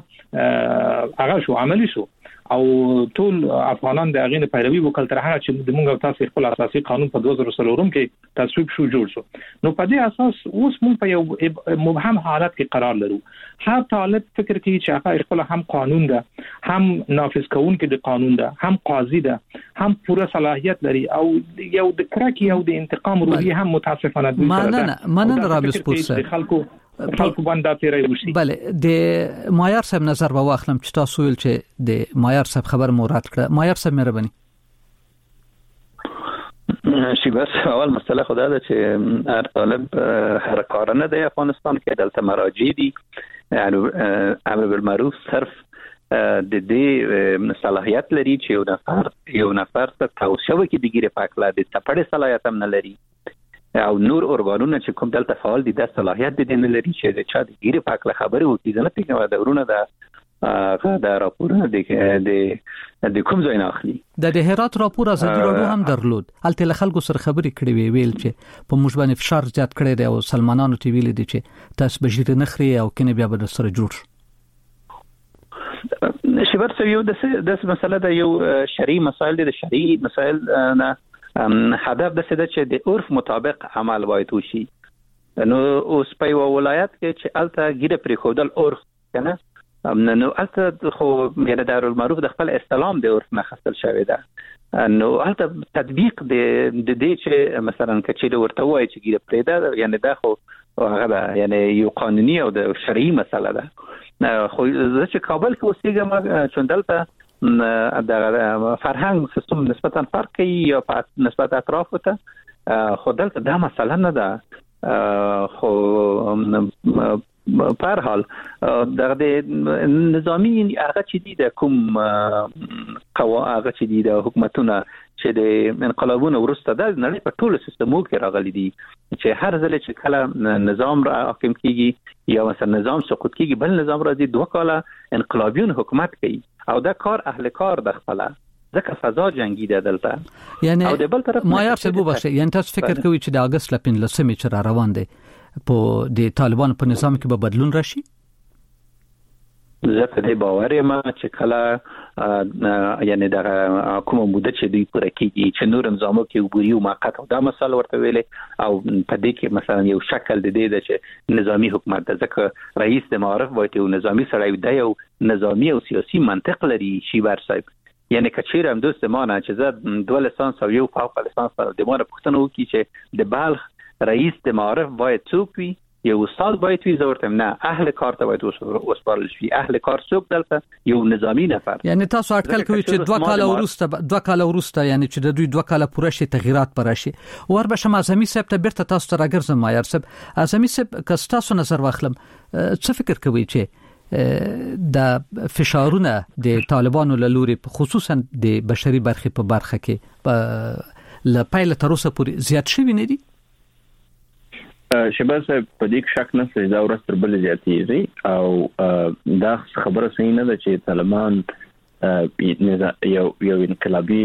توګه هغه شو عملی شو او ټول افغانان د هغې پیروي وکړ تر هغه چې د موږ تاسو خپل اساسي قانون په دوه زره څلور کې تصویب شو جوړ شو. نو په دې اساس اوس موږ په یو مبهم حالت کې قرار لرو. هر طالب فکر کوي چې هغه خپل هم قانون ده، هم نافذ کوونکی د قانون ده، هم قاضي ده، هم پوره صلاحیت لري او یو د کرکې او د انتقام روحي هم متاسفانه ده. مننه مننه رابط پورسه خلکو خلکو باندې تیرې وشي. بله د معیار صاحب نظر به واخلم چې تاسو ویل چې د معیار صاحب خبر مورات کړه. معیار صاحب مهرباني. شي بس اول مسله خدا ده چې هر طالب هر کارنه د افغانستان کې دلته مراجع دي امر بالمعروف صرف د دې صلاحیت لري چې یو نفر یو نفر ته توصیه وکړي د ګیره پاکله د تپړې صلاحیت هم نه لري او نور ارګانونه چې کوم دلته فعال دي د صلاحیت د دین لري چې د چا د ګیره پاکله خبرې وکړي نه پیګه د ورونه د د راپورونه د د کوم ځای نه اخلي. د هرات راپور ازادي راډیو هم درلود. الته خلکو سره خبرې کړې وی ویل چې په موږ باندې فشار زیات کړی دی او سلمانانو ټي ویل دي چې تاسو بشیر نخري او کنه بیا به سره جوړ شو. شبر سو یو د مسله د یو شرعي مسائل د شرعي مسائل نه هدف د څه چې د عرف مطابق عمل باید وشي. نو اوس په یو ولایت کې چې الته ګیره پرې خودل عرف کنه نو الته خو یعنی دارالمعروف د خپل استلام د عرف نه خپل شوی ده. نو الته تطبیق د د دې چې مثلا کچې ورته وایي چې ګیره پرې ده یعنی دا خو هغه یعنی یو قانوني او د شرعي مسله ده. خو زه چې کابل کې اوسېږم چې دلته د فرهنګ سیستم نسبتا فرق کوي یا په نسبت اطراف ته خو دلته دا مسله نه ده. خو په هر حال د نظامی هغه چې دي د کوم قوا هغه چې دي د حکومتونه چې د انقلابونو وروسته د نړۍ په ټولو سیستمو کې راغلي دي چې هر ځل چې کله نظام را حاکم کیږي یا مثلا نظام سقوط کیږي بل نظام راځي دوه کاله انقلابیون حکومت کوي او دا کار اهل کار د خپل ځکه فضا جنگي ده دلته. یعنی او د بل طرف معیار څه بو بشه یعنی تاسو فکر کوئ چې د اگست لپاره لسمه چې را روان دي په د طالبانو په نظام کې به بدلون راشي؟ زه په دې باور یم چې کله یعنی د کومه موده چې دوی پوره کیږي چې نور نظامو کې وګوري او موقت دا مسله ورته ویلې او په دې کې مثلا یو شکل د دې د چې نظامی حکومت د ځکه رئیس د معارف وایي یو نظامی سړی دی یو نظامی او سیاسي منطق لري شي ورسایب یعنی کچیر هم دوست ما نه چې زه دوه لیسانس او یو فوق لیسانس د ما پوښتنه وکړي چې د بلخ رئیس د معارف باید څوک وي یو استاد باید وي زه ورته نه اهل کار ته باید وسپارل شي. اهل کار څوک دلته یو نظامی نفر. یعنی تاسو اټکل کوئ چې دوه کال وروسته دوه کال وروسته یعنی چې د دوی دوه کال پوره شي تغیرات پرشي ور به شمه اعظمي صاحب ته بیرته تاسو ته راګرځم. معیار صاحب اعظمي صاحب که تاسو نظر واخلم څه فکر کوئ چې د فشارونه د طالبانو له لوري خصوصا د بشري برخې په برخه کې ل پایله تر اوسه پورې زیات شوی نه دي. شباب په دې شک نه چې دا ورستر بل زیاتېږي او دا خبره صحیح نه ده چې طالبان یو یو انقلابي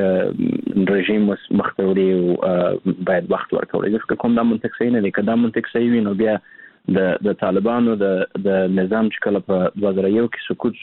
رژیم مختوري او باید وخت ورکړي. ځکه کوم دا منطق صحیح نه دی. کله دا منطق صحیح وي نو بیا د د طالبانو د د نظام چې کله په دوه هزار یو کې سقوط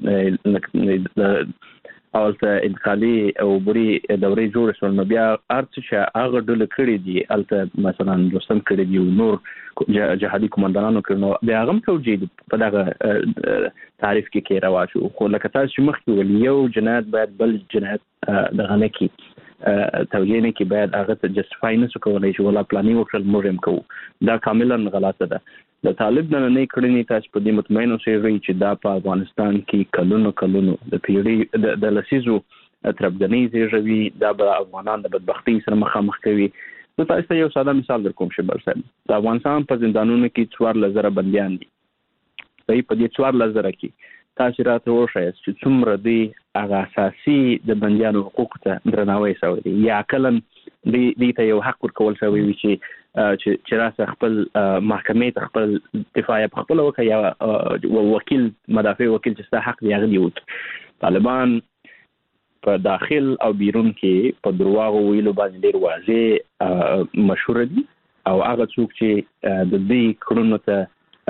شو د اولته انتقالي او بری دورې جوړ شو نو بیا ارڅ چې هغه ډول کړی دی الته مثلا دوستم کړی دی نور جهادي کومندانانو کړنو بیا هغه توجید په دغه تعریف کې کې راوچو. خو لکه تاسو چې مخکې ول یو جنایت باید بل جنایت دغه نه کی توجیه نه کې باید هغه ته جسټیفای نه کوي چې ولا پلاني وکړل مورم کو. دا کاملا غلطه ده. د طالب نه نه کړنی تاسو په دې مطمئن اوسئ چې دا په افغانستان کې کلونو کلونو د پیړۍ د لسیزو تربګنۍ زیږوي. دا به افغانان د بدبختی سره مخامخ کوي. نو تاسو ته یو ساده مثال درکوم شبر صاحب. د افغانستان په زندانونو کې څوار لزر بنديان دي. په دې څوار لزر کې تاسو راته وښایئ چې څومره دی هغه اساسي د بنديانو حقوق ته درناوی شوی دی یا کلن دی دی ته یو حق ورکول شوی وي چې چې راځي خپل محکمې ته خپل دفاع په خپل وکړي یا وکیل مدافع وکیل چې حق دی هغه دی. طالبان په داخل او بیرون کې په درواغ ویلو باندې ډیر واضح مشهور دي او هغه څوک چې د دې کړنو ته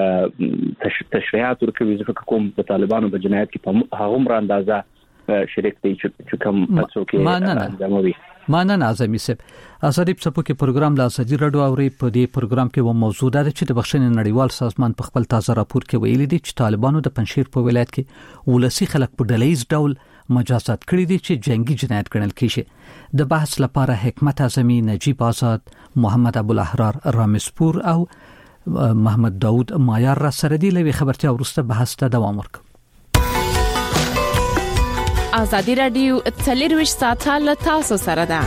تشریعات ورکوي ځکه کوم د طالبانو په جنایت کې په هغه عمر اندازه شریک دي چې کوم تاسو کې انداموي. مانه نازمي صاحب ازادي په کې پروګرام د ازادي رادیو اوري په دې پروګرام کې و موضوع ده چې د بخښنې نړیوال سازمان په خپل تازه راپور کې ویلي دي چې طالبانو د پنځیر په ولایت کې ولسی خلک په ډلهیز ډول مجازات کړی دي چې جنگي جنایت ګڼل کیږي. د بحث لپاره حکمت اعظمي، نجیب آزاد، محمد ابو الاحرار رامسپور او محمد داود مایار را سره دی لوي خبرتي ورسته بحث ته دوام ورک. ازادي رادیو تلریش ساتل تاسو سره ده.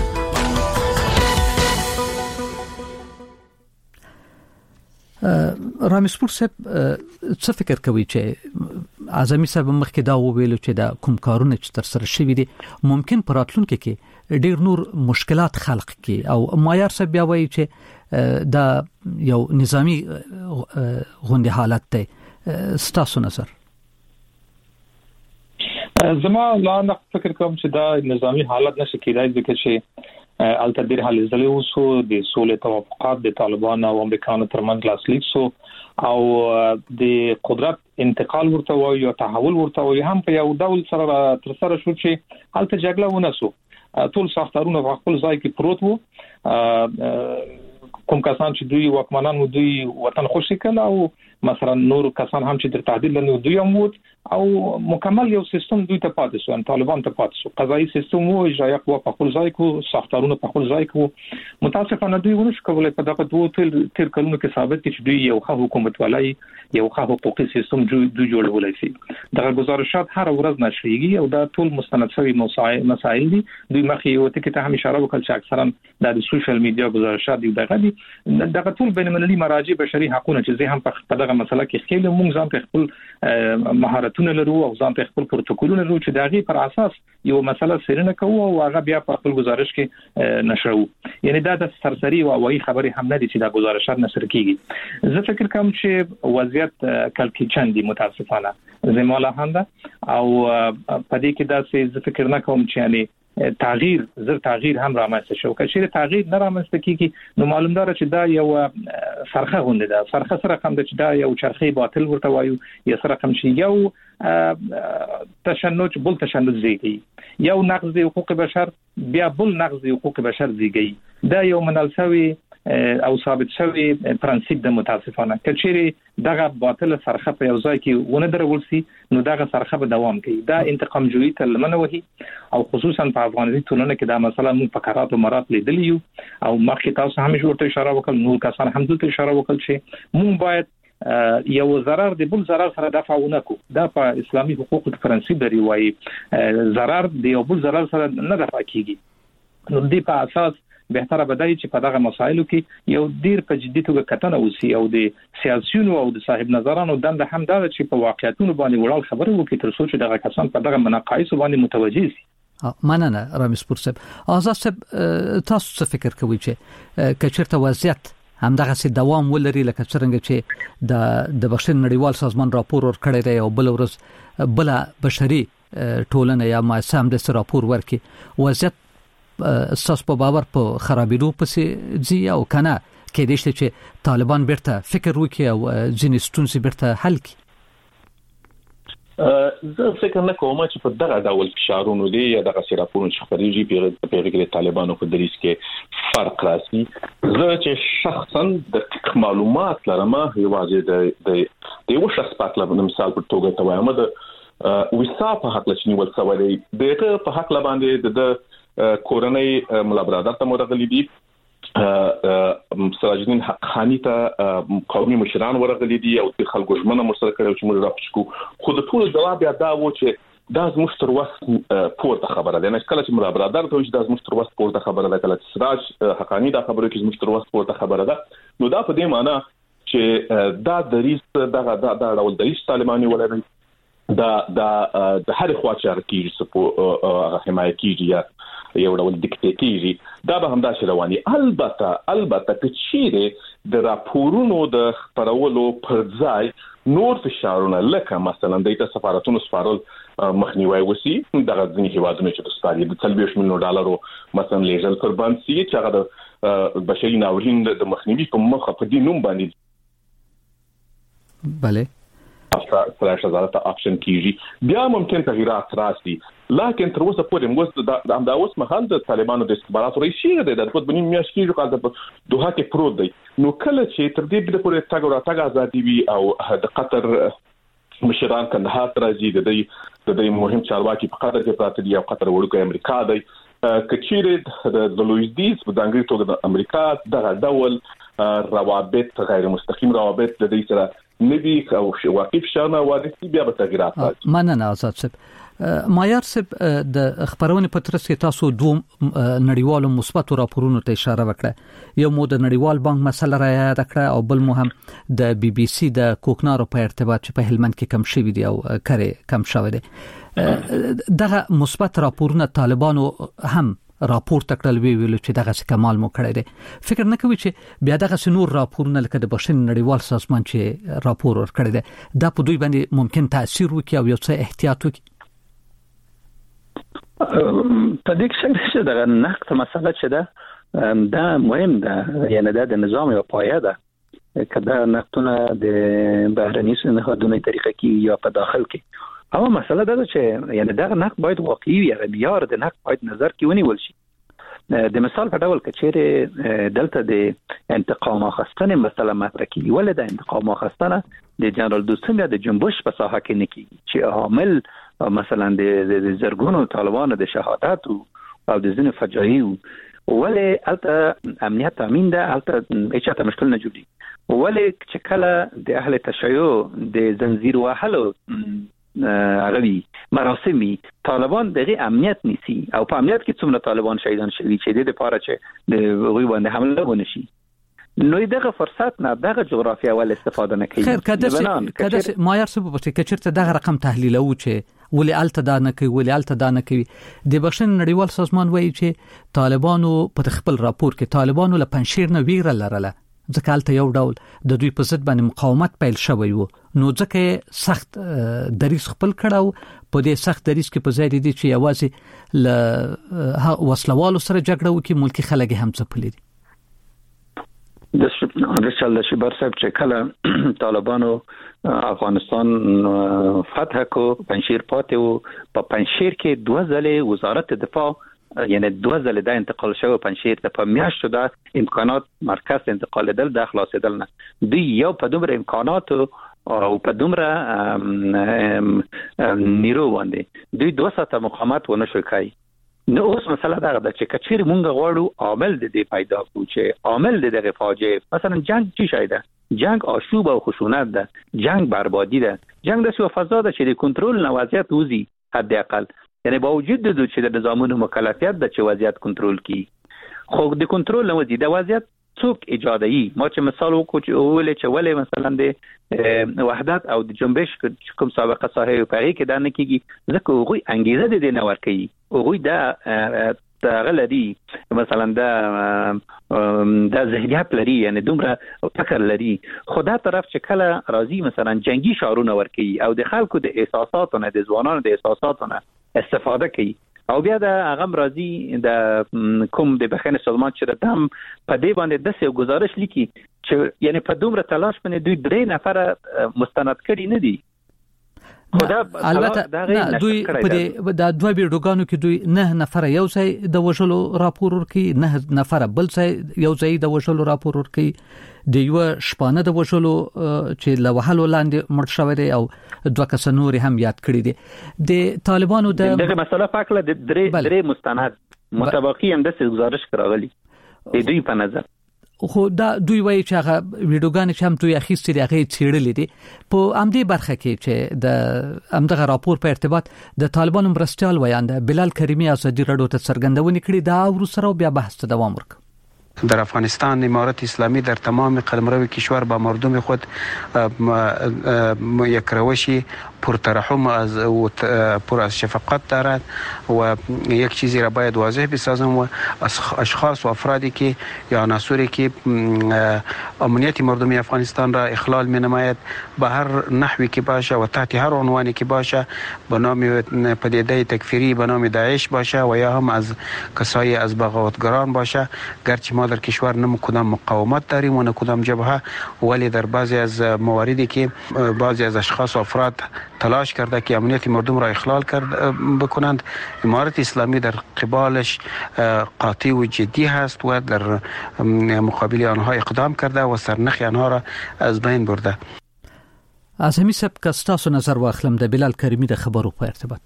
رامسپور صاحب څه فکر کوي چې اعظمي صاحب مخکې دا ویلو چې دا کوم کارونه چې تر سره شوي دي ممکن پر راتلونکي کې ډیر نور مشکلات خلق کړي او مایار صاحب بیا وایي چې دا یو نظامی غونډه حالت ده. ستاسو نظر؟ زما لا نه فکر کوم چې دا نظامی حالت نشي کېدای ځکه چې التدبیر حل زلي وسو د سولې توافقات د طالبان او امریکانو ترمنځ لاسلیک سو او د قدرت انتقال ورته وایي او تحول ورته وایي هم په یو ډول سره تر سره شو چې الته جګړه ونسو. ټول ساختارونه په خپل ځای کې پروت وو. کوم کسان چې دوی واکمنان و دوی وطن خوشي کړه او مثلا نور کسان هم چې د تعدیل له دوی هم وو او مکمل یو سیستم دوی ته پاتې شو. طالبان ته پاتې شو. قضایي سیستم وو اجرایه قوه په خپل ځای کې ساختارونه په خپل ځای کې. متاسفانه دوی ونه شو کولای په دغه دوه تل تر کلونو کې ثابت کړي چې دوی یو ښه حکومت ولای یو ښه حقوقي سیستم دوی جوړولای شي. دغه گزارشات هر ورځ نشریږي او دا ټول مستند شوی مسایل دي. دوی مخې یو ته کې ته هم اشاره وکړه چې اکثرا د سوشل میډیا گزارشات دي دغه دي دغه ټول بین المللي مراجع بشري حقوقونه چې زه هم په دغه مسله کې خپل موږ ځان په خپل مهارتونه لرو او ځان په خپل پروتوکولونه لرو چې دغه پر اساس یو مسله سرنه کوو او هغه بیا په خپل گزارش کې نشرو. یعنی دا د سرسري او وايي خبري هم نه دي چې دا گزارشات نشر کیږي. زه فکر کوم چې وضعیت کلکی چندي متاسفانه زموږ له هنده او په دې کې دا څه فکر نه کوم چې یعنی تغییر زر تغییر هم رامنځته شو. که چیرې تغییر نه رامنځته کیږي نو معلومدار چې دا یو فرخه غونډه ده. فرخه سره کوم چې دا یو چرخه باطل ورته وایو یا سره کوم چې یو تشنج بل تشنج زیږي یو نقض حقوق بشر بیا بل نقض حقوق بشر زیږي. دا یو منلسوي او ثابت شوی پرنسپ د متاسفانه که چیرې دغه باطل سرخه په یو ځای کې ونه درول سي نو دغه سرخه به دوام کوي. دا انتقام جوړی ته لمنه وهي او خصوصا په افغانستان ټولنه کې دا مسله موږ په قرات او مرات لیدلی یو او مخکې تاسو هم ورته اشاره وکړل نور کسان هم ته اشاره وکړل چې موږ باید یو ضرر د بل ضرر سره دفع ونکو. دا په اسلامي حقوقو کې پرنسپ دی وایي ضرر د یو بل ضرر سره نه دفع کیږي. نو دې په اساس بهتره بدای چې په دغه مسایلو کې یو ډیر په جدي توګه کتنه وسی او د سیاسيونو او د صاحب نظرانو دنده هم دا چې په واقعیتونو باندې وړاندې خبرې وکړي تر څو چې دغه کسان په دغه مناقایس باندې متوجي شي. مننه رامز پور صاحب. آزاد صاحب تاسو څه فکر کوئ چې کچرته وضعیت همدغه سي دوام ولري لکه څنګه چې د د بشري نړیوال سازمان راپور ورکړی دی او بل ورځ بل بشري ټولنه یا ماسام د راپور ورکي وضعیت اساس په باور په خرابېدو پسې ځي او کنه کې د شته چې طالبان بیرته فکر وکړي او ځینې ستونزې بیرته حل کړي. زه فکر نه کوم چې په دغه ډول فشارونو دی یا دغه راپورونه چې خبرېږي په پیغام کې طالبانو په دریس کې فرق راسي. زه چې شخصا د معلومات لرم یوازې د د یو شخص په اړه مثال په توګه ته وایم د وسا په حق لچنی ول سوالي دغه په حق لباندې د کورنۍ ملا برادر ته مرغلي دي سراج الدین حقانی ته قومي مشران ورغلي دي او د خلکو ژمنه مسره کړو چې موږ راپښکو خو د ټول جواب یا دا و چې دا زموږ تر وخت پورته خبره ده. نه کله چې ملا برادر ته چې دا زموږ تر وخت پورته خبره ده کله چې سراج حقانی دا خبره کې زموږ تر وخت پورته خبره ده نو دا په دې معنی چې دا دریس دغه دا ډول دریس طالباني ولري دا دا د هر خوا چې راکېږي سپو حمایت کیږي یا یو ډول دیکټیټیری دا به همدا شي رواني. البته البته چې د راپورونو د خبرولو پر ځای نور فشارونه لکه مثلا د سفارتونو سپارل مخنیوي وسی دغه ځینې هیوادونو چې د ستاري د څلوېښت میلیون ډالرو مثلا لیږل پر باندې سي چې هغه د بشري ناورین د مخنیوي په مخه په دې نوم باندې bale فلاش وزارت اپشن کیږي بیا ممکن تغیرات راسي لکه تر اوسه پورې موږ د همدا اوس مهال د طالبانو د استخباراتو رئیس دی د خپل بنیم میاش کیږي قال د دوه کې پروت دی نو کله چې تر دې بده پورې تاګ او تاګ ازادي وي او د قطر مشران کندهار راځي د دې د دې مهم چارواکي په قطر کې پراته دي او قطر وړوکی امریکا دی کچېره د لویس دیز په دانګړي توګه د امریکا دغه ډول روابط غیر مستقیم روابط د دې سره نبي او واقف شانه واده بیا به تغیرات راځي. مننه آزاد صاحب. مایار صاحب د خبرونه په ترڅ کې تاسو دوه نړیوالو مثبت راپورونو ته اشاره وکړه یو مو د نړیوال بانک مسله را یاد کړه او بل مو هم د بي بي سي د کوکنارو په ارتباط چې په هلمند کې کم شوی دی او کړي کم شوی دی دغه مثبت راپورونه طالبانو هم راپور تکړل وی ویل چې دغه کمال مو کړی دی فکر نه کوي چې بیا دغه سنور راپورونه لکه د بشري نړیوال سازمان چې راپور ورکړی دی دا په دوی باندې ممکن تاثیر وکړي او یو څه احتیاط وکړي. په دې کې چې دا نقد مسله چې ده دا مهم ده یعنی دا د نظام یو پایه ده کله نقدونه د بهرني نهادونو طریقه کې یا په داخل کې اما مسله دا چې یعنی دا نقد باید واقعي وي یا بیار د نقد باید نظر کې ونیول شي. د مثال په ډول کچېره دلته د انتقام اخیستنې مثلا مطرح کیږي ولې د انتقام اخیستنه د جنرال دوستم یا د جنبش په ساحه کې نه کیږي چې عامل مثلا د زرګونو طالبانو د شهادت او د ځینو فجایع ولې الته امنیت تامین ده الته هیڅ ته مشکل نه جوړي ولې چې کله د اهل تشیع د زنجیر وهلو عربي مراسمي طالبان دغه امنیت نیسی او په امنیت کې څومره طالبان شهیدان شوي چې د لپاره چې د غوي باندې حمله ونشي نو دغه فرصت نه دغه جغرافیا ول استفاده نه کوي. خیر کده کده مایار څه په چې چیرته دغه رقم تحلیل او چې ولې الته دا نه کوي ولې الته دا نه کوي د بشن نړیوال سازمان وایي چې طالبانو په خپل راپور کې طالبانو له پنځیر نه ویره لرله ځکه الته یو ډول د دوی په ضد باندې مقاومت پیل شوی وو نو ځکه سخت دریس خپل کړو په دې سخت دریس کې په ځای دي چې یوازې ل وسلوالو سره جګړه وکړي ملکی خلک هم څپلي دي. د رسول شبر صاحب چې کله طالبانو افغانستان فتح کو پنځیر پاتې وو په پنځیر کې دوه ځله وزارت دفاع یعنی دوه ځله د انتقال شو پنځیر ته په میاشتو د امکانات مرکز انتقال دل د خلاصېدل نه دی یو په دومره امکانات او په دومره نیرو باندې دوی دوه ساعته مقاومت ونه شو کوي. نو اوس مسله دا ده چې کچیر مونږ غواړو عامل د دې پیدا کو چې عامل د دغه فاجعه مثلا جنگ چی شي ده جنگ آشوب او خشونت ده جنگ بربادی ده جنگ د سو فضا ده چې د کنټرول نه وضعیت وزي حد اقل یعنی با وجود د چې د نظامونو مکلفیت د چې وضعیت کنټرول کی خو د کنټرول نه وځي د وضعیت څوک ایجادوي. ما چې مثال وکړو چې ولې چې ولې مثلا د وحدت او د جنبش کوم سابقه صحیح په هغه کې دا نه کیږي ځکه هغوی انګیزه د دې نه ورکوي. هغوی دا تغلدي مثلا دا دا ذهنیت لري یعنی دومره فکر لري. خدا طرف چې کله راځي مثلا جنگي شعارونه ورکوي او د خلکو د احساساتو نه د ځوانانو د احساساتو نه استفاده کوي او بیا د هغه راځي د کوم د بخښنې سازمان چې د دم په دې باندې د څه گزارش لیکي چې یعنی په دومره تلاش باندې دوی درې نفر مستند کړي نه دي. خدا البته نه دوی په دې د دوه ویډیوګانو کې دوی نه نفر یو ځای د وژلو راپور ورکړي نه نفر بل ځای یو ځای د وژلو راپور ورکړي د یو شپانه د وژلو چې له وهلو لاندې مړ شوی دی او دوه کس نور هم یاد کړي دي. د طالبانو د دغه مسله فکر د درې درې مستند متبقي هم د گزارش کراغلي د دوی په نظر. خو دا دوی وایي چې هغه ویډیوګان چې هم دوی اخیستي دي هغه څېړلې دي. په امدې برخه کې چې د امدغه راپور په ارتباط د طالبانو مرستيال ویاند بلال کریمی ازادي رادیو ته څرګندونې کړې دا ورسره بیا بحث ته دوام ورکړ. در افغانستان امارت اسلامی در تمام قلمرو کشور با مردم خود یک روشی پرترحم از و پر از شفقت دارد و یک چیزی را باید واضح بسازم و اشخاص و افرادی که یا عناصری که امنیت مردم افغانستان را اخلال می نماید به هر نحوی که باشه و تحت هر عنوانی که باشه به نام پدیده تکفیری به نام داعش باشه و یا هم از کسای از بغاوتگران باشه گرچه ما در کشور نه کدام مقاومت داریم و نه کدام جبهه ولی در بعضی از مواردی که بعضی از اشخاص و افراد تلاش کرده که امنیت مردم را اخلال کرد بکنند امارت اسلامی در قبالش قاطع و جدی هست و در مقابل آنها اقدام کرده و سرنخ آنها را از بین برده. از همین سبک استاسو نظر واخلم د بلال کریمی د خبرو په ارتباط.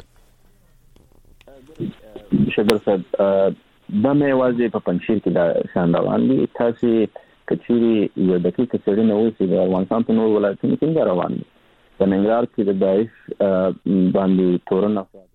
شکر صاحب دا مې واځي په پنځیر کې دا شان روان دي. تاسو کچيري یو دقیقه څېړنه وکړئ د افغانستان په نور ولایتونو کې روان دي. په ننګرهار کې د داعش باندې تورن افراد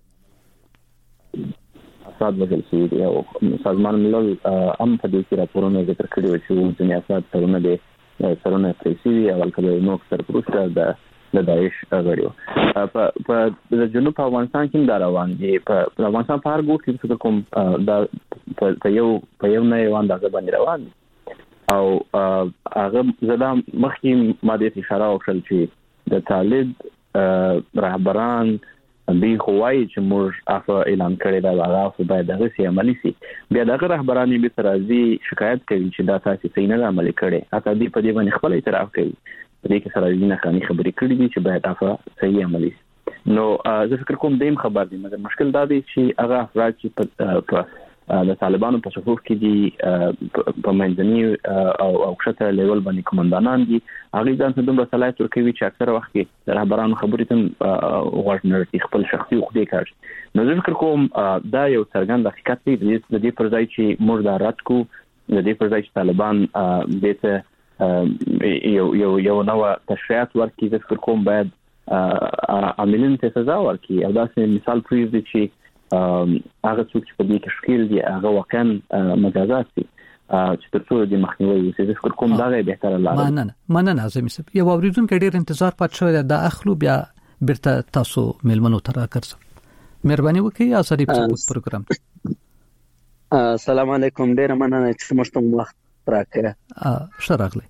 افراد وژل شوي دي او سازمان ملل هم په دې کې راپورونه ذکر کړي وو چې ځینې افراد تورونه دي سرونه پرې شوي او هلته نو سرپرست د د داعش غړي په د جنوب په افغانستان کې دا روان دي. په افغانستان په هر ګوټ کې څه کوم دا په یو په یو نه یو اندازه باندې روان دي او هغه زدا مخکې ماده اشاره وکړل چې د طالب رهبران به خوای چې موږ افا اعلان کړی دا هغه باید دغه سي عملي سي. بیا دغه رهبران به ترازی شکایت کوي چې دا تاسو څنګه نه عملي کړي اته دې په دې باندې خپل اعتراف کوي دې کې سره دې نه خاني خبرې کړې دي چې باید افا صحیح عملي سي. نو زه فکر کوم دیم خبر دي مګر مشکل دا دی چې هغه افراد چې په د طالبانو په صفوف کې دي په منځني او او کښته لیول باندې کمانډانان دي هغه ځان ته دومره صلاحیت ورکوي چې اکثره وخت کې د رهبرانو خبرې ته غوږ نه ورکوي خپل شخصي حقوق کوي. نو زه فکر کوم دا یو څرګند حقیقت دی د دې پر ځای چې موږ دا رد کو د دې پر ځای چې طالبان دې ته یو یو یو نو تشریعات ورکړي زه فکر کوم باید عاملین ته سزا ورکړي او دا څه مثال پریږدي چې هغه څوک چې په دې کې شکیل دي هغه واقعا مجازات دي چې تر څو د مخنیوي وشي. زه فکر کوم دا غي بهتره لاره ده. مننه مننه اعظمي صاحب یو اوریدونکو ډیر انتظار پات شوی دا اخلو بیا بیرته تاسو میلمنو ته راکړم مهرباني وکړئ ازادي پروګرام. السلام علیکم ډیر مننه چې مشتم وخت راکړه. شراغلی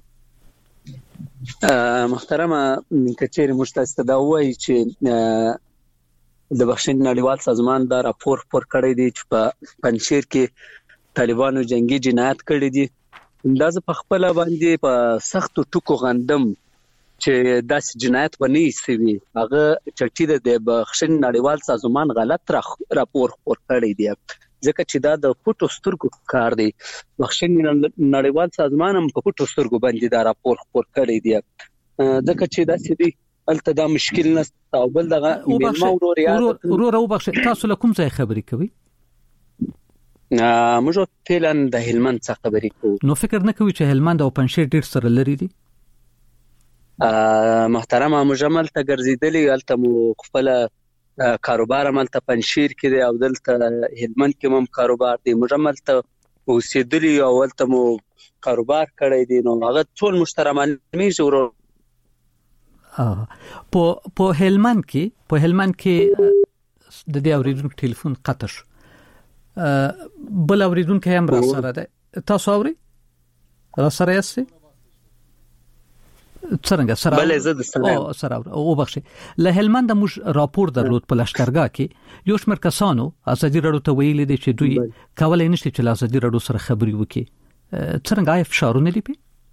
محترمه کچېری مشتاق دا وایي چې د بخښنې نړیوال سازمان دا راپور پر کړی دی چې په پنځیر کې طالبانو جنگي جنایت کړی دي. دا ز په خپل باندې په سخت ټکو غندم چې داس جنایت ونی سوي هغه چټي د بخښنې نړیوال سازمان غلط راپور پر کړی دی ځکه چې دا د پټو سترګو کار دی. بخښنې نړیوال سازمان هم په پټو سترګو باندې دا راپور پر کړی دی ځکه چې دا سدي الته دا مشکل نه او بل دغه میلمه ورور یاد ورور او بخښ تاسو له کوم ځای خبرې کوي؟ موږ فعلاً د هلمند څخه خبرې کوو. نو فکر نه کوي چې هلمند او پنځیر ډیر سره لري دي؟ محترمه مجمل ته ګرځیدلې الته مو خپل کاروبار عمل ته پنځیر کې دی او دلته هلمند کې هم کاروبار دی. مجمل ته اوسېدلی او ولته مو کاروبار کړی دی، نو هغه ټول مشترمان میږي ورو. په په هلمند کې په هلمند کې د دې اوریدونکو ټلیفون قطع شو. بل اوریدونکو هم را سره ده. تاسو اوري را سره یاست؟ څنګه سره؟ بل زه د سلام او سره او بخښي. له هلمند موږ راپور درلود په لشکرګاه کې یو شمېر کسانو ازادي راډیو ته ویلي دي چې دوی کولای نشي چې ازادي راډیو سره خبري وکړي. څنګه آی فشارونه لري؟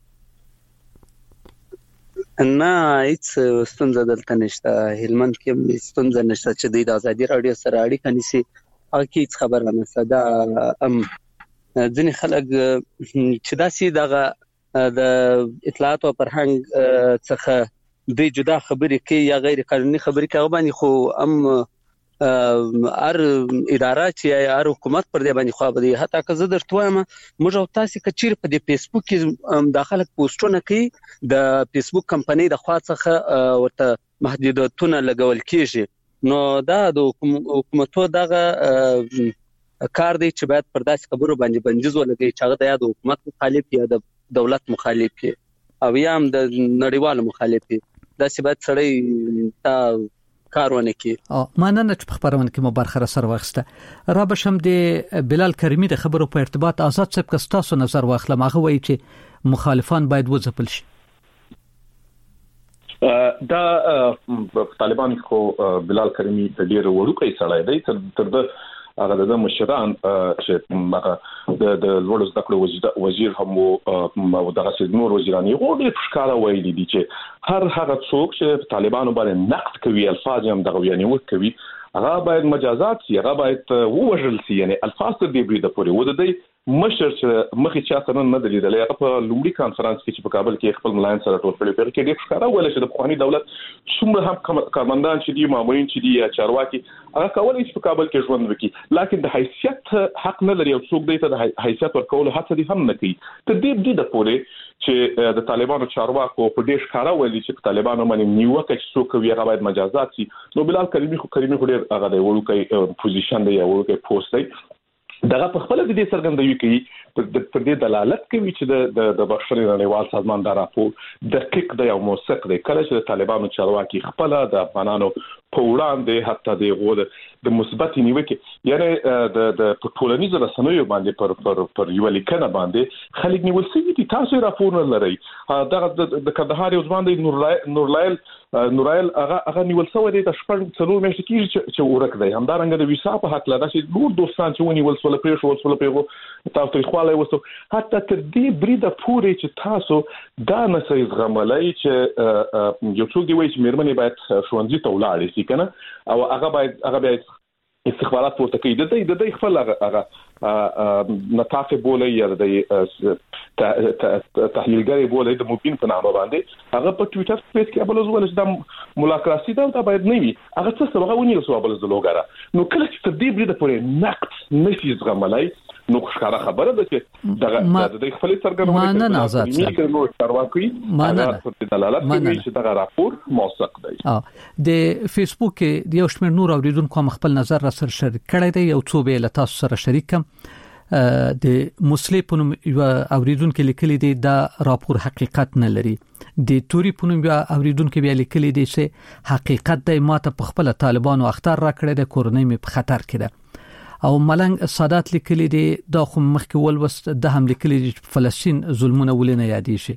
نه هیڅ ستونزه دلته نشته. هلمند کې ستونزه نشته چې د ازادي راډیو سره اړیکه نیسي. هغه هیڅ خبره نشته. دا ام ځینې خلک چې داسې دغه د اطلاعات او فرهنګ څخه د جدا خبرې کوي یا غیر قانوني خبرې کوي باندې، خو ام هر اداره چې هر حکومت پر دې باندې خو به حتی که زه درته وایم موږ او تاسو کچیر په دې فیسبوک کې داخله پوسټونه کوي، د فیسبوک کمپنۍ د خوا څخه ورته محدودیتونه لګول کیږي. نو دا د حکومتو دغه کار دی چې باید پر داسې خبرو باندې بندیز ولګي چې هغه د یا د حکومت مخالف یا د دولت مخالف او یا هم د نړیوالو مخالف. داسې باید سړی تا کار ونه کوي. او مننه چې په خبرونه کې مو برخه سره واخسته. را بشم د بلال کریمی د خبرو په ارتباط آزاد صاحب که تاسو نظر واخلم، هغه وایي چې مخالفان باید وځپل شي. دا طالبان خو بلال کریمی د ډیر وړوکی سړی دی، تر د هغه د مشران چې د د لوړ زده کړو وزیر هم او دغه نور وزیران یې غوډه ښکارا ویلي دي چې هر هغه څوک چې طالبانو باندې نقد کوي، الفاظ هم دغه یعنی وکوي، هغه باید مجازات شي، هغه باید ووژل شي. یعنی الفاظ تر دې بریده پورې و د دې مشر چې مخې چا سره نه درېدل. هغه په لومړي کانفرنس کې چې په کابل کې خپل ملاین سره ټول کړي په کې ډېر ښکارا ویل چې د پخوانی دولت څومره هم کارمندان چې دي، مامورین چې دي یا چارواکي، هغه کولای شي په کابل کې ژوند وکړي، لکه د حیثیت حق نه لري او څوک دې ته د حیثیت ورکول هڅه دي هم نه کوي. تر دې بریده پورې چې د طالبانو چارواکو په ډېر ښکارا ویل چې په طالبانو باندې نیوکه چې څوک کوي هغه باید مجازات شي. نو بلال کریمی خو کریمی خو ډېر هغه د وړوکی پوزیشن دی یا وړوکی پوسټ دی، دغه په خپل د دې څرګندوي کوي پر دې دلالت کوي چې د د بشري نړیوال سازمان دا راپور دقیق دی او موثق دی. کله چې طالبانو چارواکي خپل د افغانانو په وړاندې حتی د غوډ د مثبت نیوکه یعنی د د ټولنیزو رسنیو باندې پر پر پر یو لیکنه باندې خلک نیول شوي دي. تاسو راپور نه لري. دغه د کندهار یو ځوان دی نورلایل نورایل هغه هغه نیول شوی دی د شپږ څلور میاشتې کېږي چې ورک دی. همدارنګه د ویسا په حق لدا چې نور دوستان چې ونیول سول پرې شو سول پرې تاسو ته خواله وسو حتی تر دې بریده پورې چې تاسو دا نسې زغملای چې یو څوک دی وایي چې مېرمنې باید ښوونځي ته ولاړې شي کنه او هغه باید هغه باید استخبارات پورته کوي. د دې د دې خپل هغه نطافه بوله یا د تحلیلګری بوله د مبین په نامه باندې هغه په ټوئیټر سپیس کې ابل زول چې د ملاقات دا باید نه وي. هغه څه سبا ونی رسو ابل زلوګره نو کله چې تدې بریده پورې نقد نشي زغملای نو ښکارا خبره ده چې دغه د خپل څرګندونه نه نه آزاد چې نو چارواکي هغه په دلالت کوي چې دغه راپور موثق دی. د فیسبوک کې یو شمېر نور اوریدونکو خپل نظر را سره شریک کړی دی. یو څو به له تاسو سره شریک کم. د مسلې په نوم یو اوریدونکو لیکلي دی دا راپور حقیقت نه لري. د توري په نوم یو اوریدونکو بیا لیکلي دی چې حقیقت دی ماته په خپل طالبانو اختر را کړی د کورنۍ می په خطر کې ده. او ملنګ سادات لیکلي دي دا خو مخکې ولوست د هم لیکلي دي فلسطین ظلمونه ولنه یادې شي.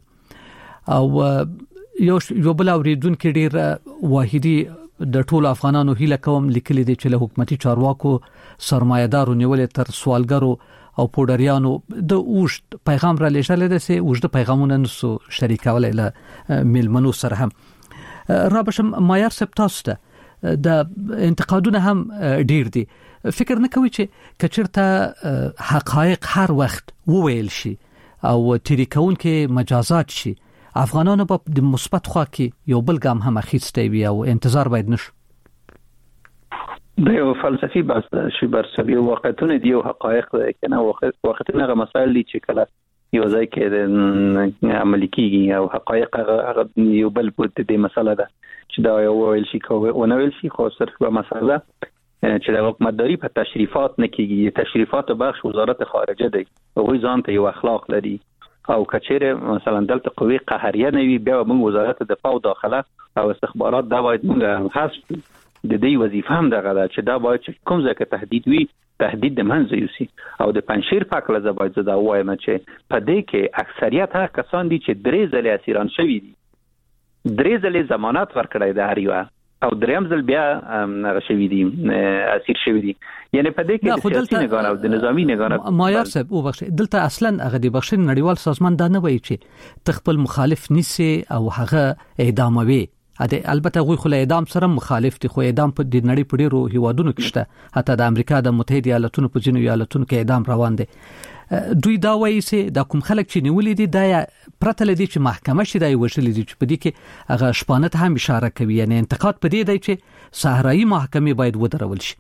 او یو یو بل اوریدونکو ډیر واحدی د ټولو افغانانو هیله کوم لیکلي دي چې له حکومتي چارواکو سرمایدارو نیولې تر سوالګرو او پوډریانو د اوشت پیغام را لېږل دي چې اوشت پیغامونه نسو شریکول له ملمنو سره هم. را بشم مایر سپتاسته د انتقادونه هم ډیر دي. فکر نه کوي چې کچرته حقایق هر وخت وویل شي او تریکون کې مجازات شي افغانانو په د مثبت خوا کې یو بل ګام هم اخیسته وي او انتظار باید نشو. د یو فلسفي بحث شي برسوي واقعیتونه دی او حقایق کنه واقعیتونه غو مسائل دي چې کله یو ځای کې عملي کیږي او حقایق هغه یو بل په دې مسله ده چې دا یو ویل شي کوي او نو ویل شي خو صرف په مسله چې د حکومتداري په تشریفات نه کیږي. تشریفات بخش وزارت خارجه دی، هغوی ځان ته یو اخلاق لري او کچېره مثلا دلته قوی قهریه نه وي، بیا موږ وزارت دفاع او داخله او استخبارات دا باید موږ حذف د دې وظیفه هم دغه ده چې دا باید کوم ځای کې تهدید وي تهدید د منځ یوسي. او د پنځشیر په اړه زه باید دا وایم چې په دې کې اکثریت هغه کسان دي چې درې ځله اسیران شوي دي، درې ځله ضمانت ورکړی د هر یو او دریم ځل بیا هغه شوي دي اسیر شوي دي. یعنی په دې کې د سیاسي نگاه او د نظامی نگاه مایار صاحب او بخښه دلته اصلا هغه د بخښنې نړیوال سازمان دا نه وایي چې تخپل مخالف نیسي او هغه اعداموي. اته البته غوي خو له اعدام سره مخالف دي، خو اعدام په د نړۍ په ډیرو هیوادونو کې شته، حتی د امریکا د متحده ایالاتونو په ځینو ایالاتونو کې اعدام روان دي. دوی دا وایي چې د کوم خلک چې نیولې دي دا پرته لدی چې محکمه شي دا وشلې دي چې په دې کې هغه شپانه ته هم اشاره کوي. یعنی انتقاد په دې دی چې صحرایي محکمې باید ودرول شي.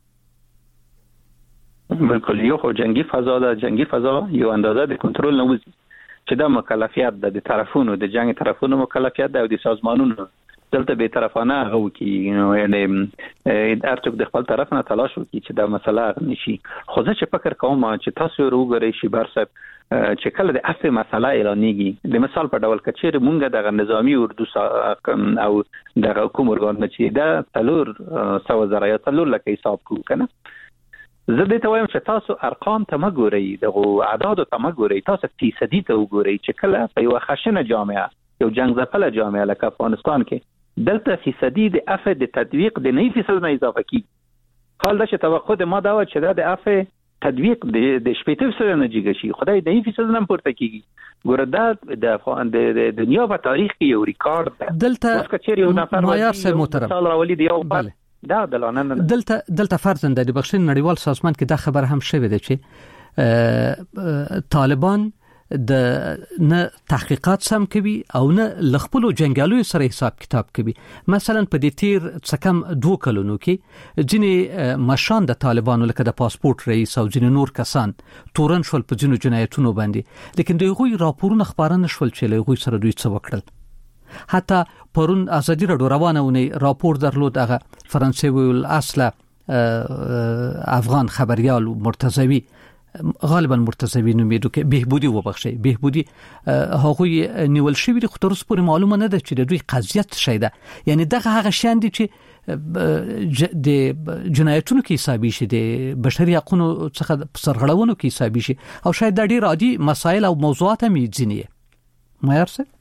بالکل یو خو جنگي فضا ده، جنگي فضا یو اندازه د کنټرول نه وځي چې دا مکلفیت ده د طرفونو د جنگ طرفونو مکلفیت ده او د سازمانونو دلته به طرفانه هغه کی یعنی ارتب د خپل طرف نه تلاش وکړي چې دا مسله نشي. خو زه چې فکر کوم چې تاسو وګورئ شي برسب چې کله د افه مسله اعلانېږي د مثال په ډول کچېره مونږ د نظامی اردو او د حکومت ورغون چې دا تلور سو زرایا تلور لکه حساب کو کنه. زه دې ته وایم چې تاسو ارقام ته مګورئ، دغه اعداد ته مګورئ، تاسو فیصدي ته وګورئ چې کله په یو خشنه جامعه یو جنگ زپله جامعه لکه افغانستان کې دلته فیصدي د افه د تطبیق د نه فیصد نه اضافه کیږي. حال دا چې توقع د ما دا و چې دا د افه تطبیق د د شپږ فیصد نه جګ شي، خدای د نه فیصد نه پورته کیږي. ګوره دا د افغان د دنیا په تاریخ کې یو ریکارډ ده. دلته مایار صاحب محترم مثال راولي دی یو دا دلانه دلته دلته فرضاً د بخښنې نړیوال سازمان کې دا خبر هم شوی دی چې طالبان د نه تحقیقات سم کوي او نه لخپلو جنگالو سره حساب کتاب کوي. مثلا په دې تیر څه کم دوه کلونو کې ځینې مشان د طالبانو لکه د پاسپورت رئیس او ځینې نور کسان تورن شول په ځینو جنایتونو باندې، لیکن دوی راپورونه خبرونه شول چې له غوي سره دوی څه وکړل. حتی پرون ازادي راډیو روانونه راپور درلود هغه فرانسوي الاصله افغان خبريال مرتضوی غالبا مرتضوی نومیدو کې بهبودی وبخشي بهبودی هغه نیول شوی د خطر سپور معلومه نه ده چې د دوی قضیت شي ده. یعنی دغه هغه شان دي چې د جنایتونو کې حسابي شي، د بشري حقوقو څخه سرغړونو کې حسابي شي او شاید د ډیر عادي مسایل او موضوعات هم ځینې مایار صاحب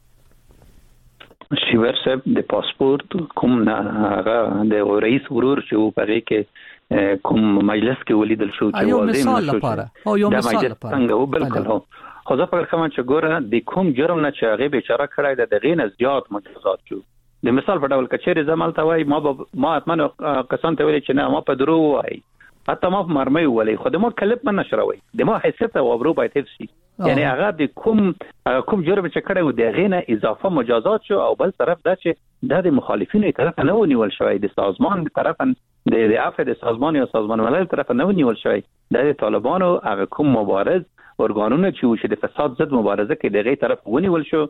شیور صاحب د پاسپورت کوم نه هغه د رئیس ورور چې په هغه کې کوم مجلس کې ولیدل شو چې واضح لپاره او یو مثال لپاره څنګه بالکل هو خو زه فکر کوم چې ګوره د کوم جرم نه چې هغه بیچاره کړای د دغې نه زیات مجازات شو. د مثال په ډول کچېره زمال ته وای ما ما اتمنه کسان ته ویل چې نه ما په درو وای حتی ما مرمۍ ولې خو د مو کلب من نشروي د مو حیثیت او ابرو باید حفظ. یعنی هغه د کوم کوم جرم چې کړو د غینه اضافه مجازات شو او بل طرف دا چې د مخالفینو طرف نه ونیول شوی، د سازمان طرف د د افد سازمان یا سازمان ملل طرف نه ونیول شوی، د طالبانو هغه کوم مبارز ورګانونه چې د فساد ضد مبارزه کې دغه طرف ونیول شو،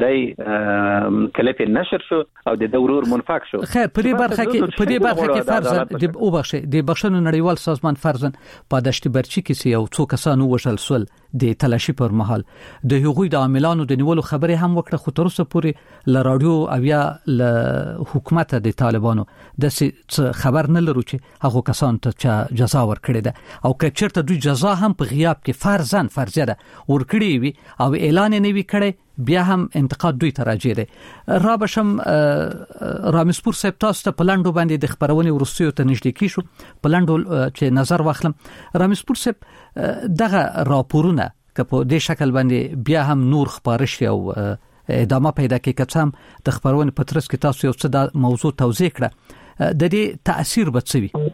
د کلیپ نشر شو او د دورور منفک شو. خیر په دې برخه کې په دې برخه کې فرض د او بخښه د بخښنې نړیوال سازمان فرض په دشت برچی کې یو څو کسانو وشل سول د تلاشي پر مهال د هغوی د عاملانو د نیولو خبره هم وکړه، خو تر اوسه پورې ل رادیو او یا ل حکومت د طالبانو د خبر نه لرو چې هغه کسان ته جزا ورکړي ده او که چیرته دوی جزا هم په غیاب کې فرضاً فرضیه ده ورکړي وي او اعلان نه وی کړي بیا هم انتقاد دوی ته راځي ده. را بشم رامسپور صاحب تاسو ته پلانډو باندې د خبرونه ورسېو ته نږدې کی شو پلانډو چې نظر واخلم. رامسپور صاحب دغه راپورونه که په دې شکل باندې بیا هم نور خبرش او ادامه پیدا کوي که څم د خبرونه پترس کې تاسو یو څه د موضوع توضیح کړه د دې تاثیر به څه وي؟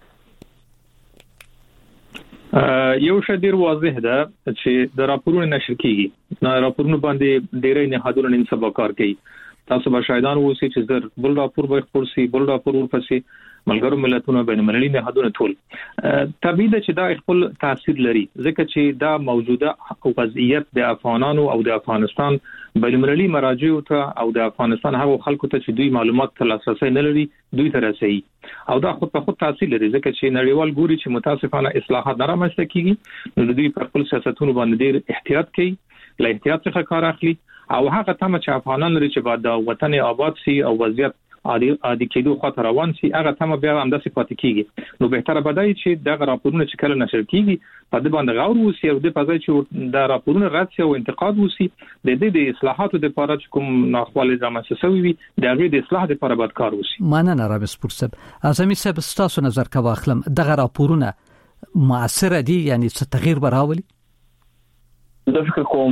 یو شی ډیر واضح ده چې د راپورونو نشر کیږي، نو راپورونو باندې ډیرې نهادونه نن سبا کار کوي. تاسو به شاهدان اوسئ چې زر بل راپور به خپور سي بل راپور ورپسې ملګرو ملتونو بین المللي نهادونه ټول طبيعي ده چې دا خپل تاثیر لري، ځکه چې دا موجوده وضعیت د افغانانو او د افغانستان بین‌المللي مراجع ته او د افغانستان هغه خلکو ته چې دوی معلومات تر لاسرسي نه لري دوی ته رسي او دا خود په خود تاثیر لري ځکه چې نړیوال ګوري چې متاسفانه اصلاحات نه رامنځته کیږي نو دوی په خپل سیاستونو باندې ډېر احتیاط کوي له احتیاط څخه کار اخلي او هغه تمه چې افغانان لري چې بعد د وطن آباد سي او وضعیت عادي عادي کېدو خاطر روان سي هغه تمه بیا هم داسې پاتې کیږي نو بهتره بدای چې دغه راپورونه چې کله نشر کیږي په دې باندې غور وسی او د پځای چې د راپورونو رد شي او انتقاد وسی د دې د اصلاحاتو لپاره چې کوم ناخوالې رامنځته شوی وي د هغه د اصلاح لپاره باید کار وسی مننه رامز پرسب اعظمي صاحب تاسو نظر کا واخلم دغه راپورونه مؤثر دي یعنی څه تغییر براولي زه فکر کوم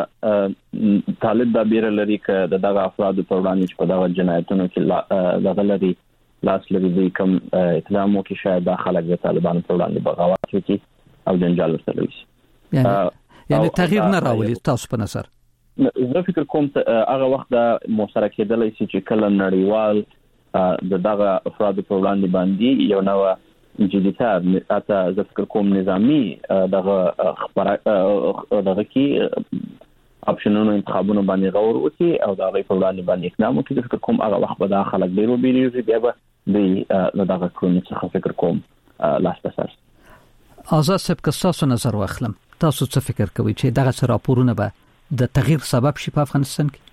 طالب د بیره لري ک دغه افراد په وړاندې چې په دغه جنایتونو کې دغه لري لاس لري د کوم اقدامو کې شاید د خلک د طالبانو په وړاندې بغاوت وکړي او جنجال سره وي یعنی یعنی تغییر نه راولي تاسو په نظر زه فکر کوم هغه وخت د موثره کېدلای شي چې کله نړیوال د دغه افراد په وړاندې باندې یو نو جديتار اته زه فکر کوم نظامی دغه خبره دغه کې اپشنونو انتخابونو باندې غور وکي او دا غي په وړاندې باندې اقدام وکړي فکر کوم هغه وخت به د خلک ډیرو بیریږي بیا به د دغه کړنو څخه فکر کوم لاس پسر آزاد صاحب که تاسو نظر واخلم تاسو څه فکر کوئ چې دغه راپورونه به د تغییر سبب شي په افغانستان کې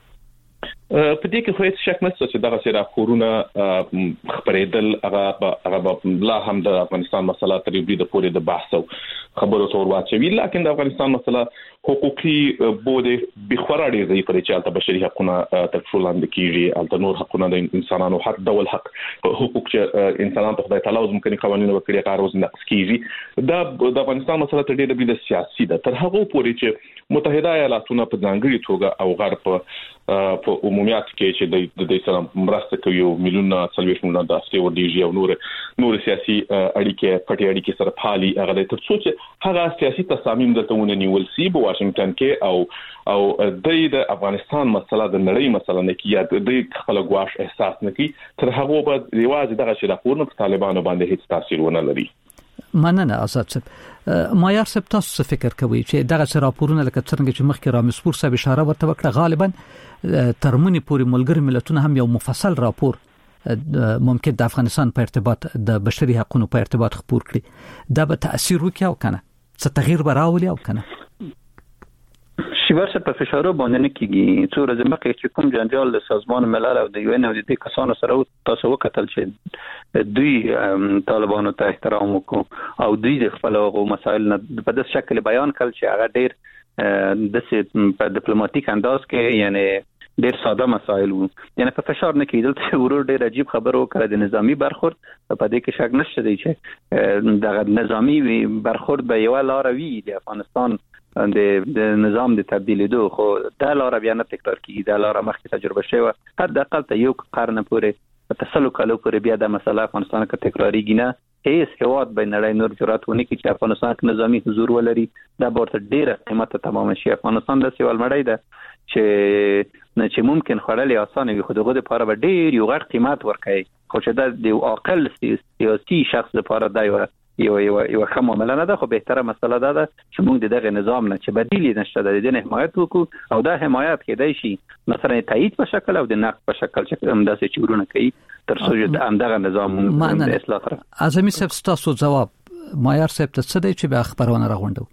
په دې کې خو هیڅ شک نشته چې دغه سره راپورونه خبرېدل هغه هغه لا هم د افغانستان مسله تر دې د پورې د بحث او خبرو تور واچوي لکه د افغانستان مسله حقوقي بوده بخورا ډېر ضعیف لري چې د بشري حقوقو تر ټولو لاندې کیږي او د نور حقوقو د انسانانو حق ډول حق حقوق چې انسانانو ته خدای تعالی زموږ کني قوانين وکړي هغه روز نقص کیږي د د افغانستان مسله تر ډېر د سیاسي ده تر هغه پورې چې متحده ایالاتونه په ځانګړي توګه او غرب په عمومیت کې چې د د سره مرسته کوي او میلیونه څلويښت میلیونه د افغانستان ورډیږي او نور نور سیاسي اړیکې پټي اړیکې سره پالي هغه د تر څو چې هغه سیاسي تصامیم دلته نیول سی په واشنگټن کې او او د افغانستان مسله د نړۍ مسله نه کیږي د خپل غواش احساس نه کوي تر هغه په ریواز دغه چې راپورونه په طالبانو باندې هیڅ تاثیر ونه لري مننه آزاد صاحب مایار صاحب تاسو فکر کوي چې دغه راپورونه لکه څنګه چې مخکې رامسپور صاحب اشاره ورته وکړه غالبا ترمنی پوری ملګری ملتونه هم یو مفصل راپور ممکن د افغانستان په ارتباط د بشري حقوقو په ارتباط خبر کړي دا به تاثیر وکړي او کنه څه تغییر براولي او کنه شیبر په فشارو باندې نه کیږي څو ورځې مخکې چې کوم جنجال د سازمان ملل او د یو ان او د کسانو سره تاسو وکتل چې دوی طالبانو ته احترام وکړو او دوی د خپل مسایل په داسې شکل بیان کړل چې هغه ډېر د په ډیپلوماټیک انداز کې یعنی ډېر ساده مسایل وو یعنی په فشار نه کېدل چې ورور ډېر عجیب خبرو کړه د نظامی برخورد په دې کې شک نشته دی چې د نظامی برخورد به یو لار وی د افغانستان د د نظام د تبدیلیدو خو د لار بیا نه تکرار کیږي د لار مخکې تجربه شوی حد اقل ته یو قرن پورې په تسلو کالو پورې بیا د مسله افغانستان کې تکراریږي نه هیڅ هواد بین نړۍ نور جرأت ونه کوي چې افغانستان کې نظامی حضور ولري دا ورته ډیره قیمته تمام شي افغانستان د سیوال مړی ده چې نه چې ممکن خړلې اسانه وي خو دغه لپاره به ډیر یو غټ قیمت ورکړي خو چې دا د عاقل سیاسي شخص لپاره دا یو یو یو یو کوم معاملې نه ده خو بهتره مسله ده چې موږ دغه نظام نه چې بدیل نشته د دې حمایت وکړو او دا حمایت کېدای شي مثلا تایید په شکل او د نقد په شکل چې هم داسې چورونه کوي تر څو چې همدغه نظام د اصلاح سره اعظمي صاحب تاسو جواب مایار صاحب ته څه دی چې به خبرونه راغونډو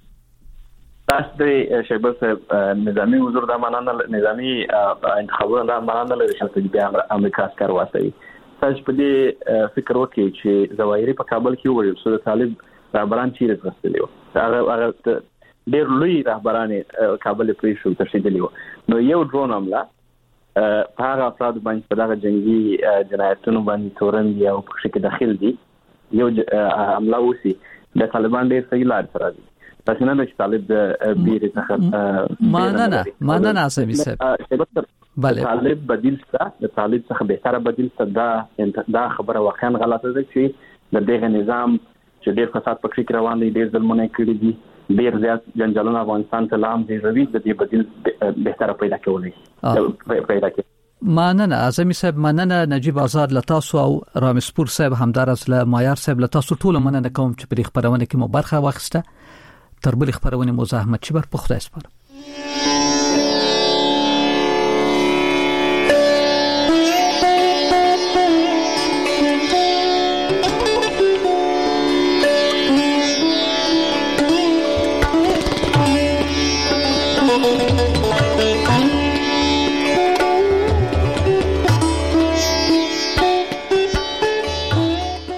تاسو د شیبر صاحب نظامی حضور د مانانه نظامی انتخابونه د مانانه لري چې بیا امریکا سکر واسي تاسو په دې فکر وکړئ چې ظواهري په کابل کې وړي چې د طالب رهبران چیرې غوښتلی وو هغه هغه ډېر لوی رهبران کابل پرې شو تشدیدلی وو نو یو ډرون حمله په هغه افراد باندې په دغه جنگي جنایتونو باندې تورن دی او په شکل داخل دي یو حمله وسی د طالبان ډېر صحیح لار سره دي تاسو نه چې طالب د بیره څخه ما نه نه ما نه نه سمې صاحب بله طالب بدیل څه د طالب څخه بهتره بدیل څه دا دا خبره واقعا غلطه ده چې د دغه نظام چې ډېر فساد پکې روان دی ډېر ظلمونه کړی دي ډېر زیات جنجالونه افغانستان ته لام دي روي د دې بدیل بهتره پیدا کولای پیدا کړي مننه اعظمي صاحب مننه نجیب آزاد لتاسو او رامسپور صاحب همدار از له مایار صاحب لتاسو ټول مننه کوم چې په خبرونه کې مو برخه واخیسته تر بل خبرونه مو زحمت چې بر پخته اسپاره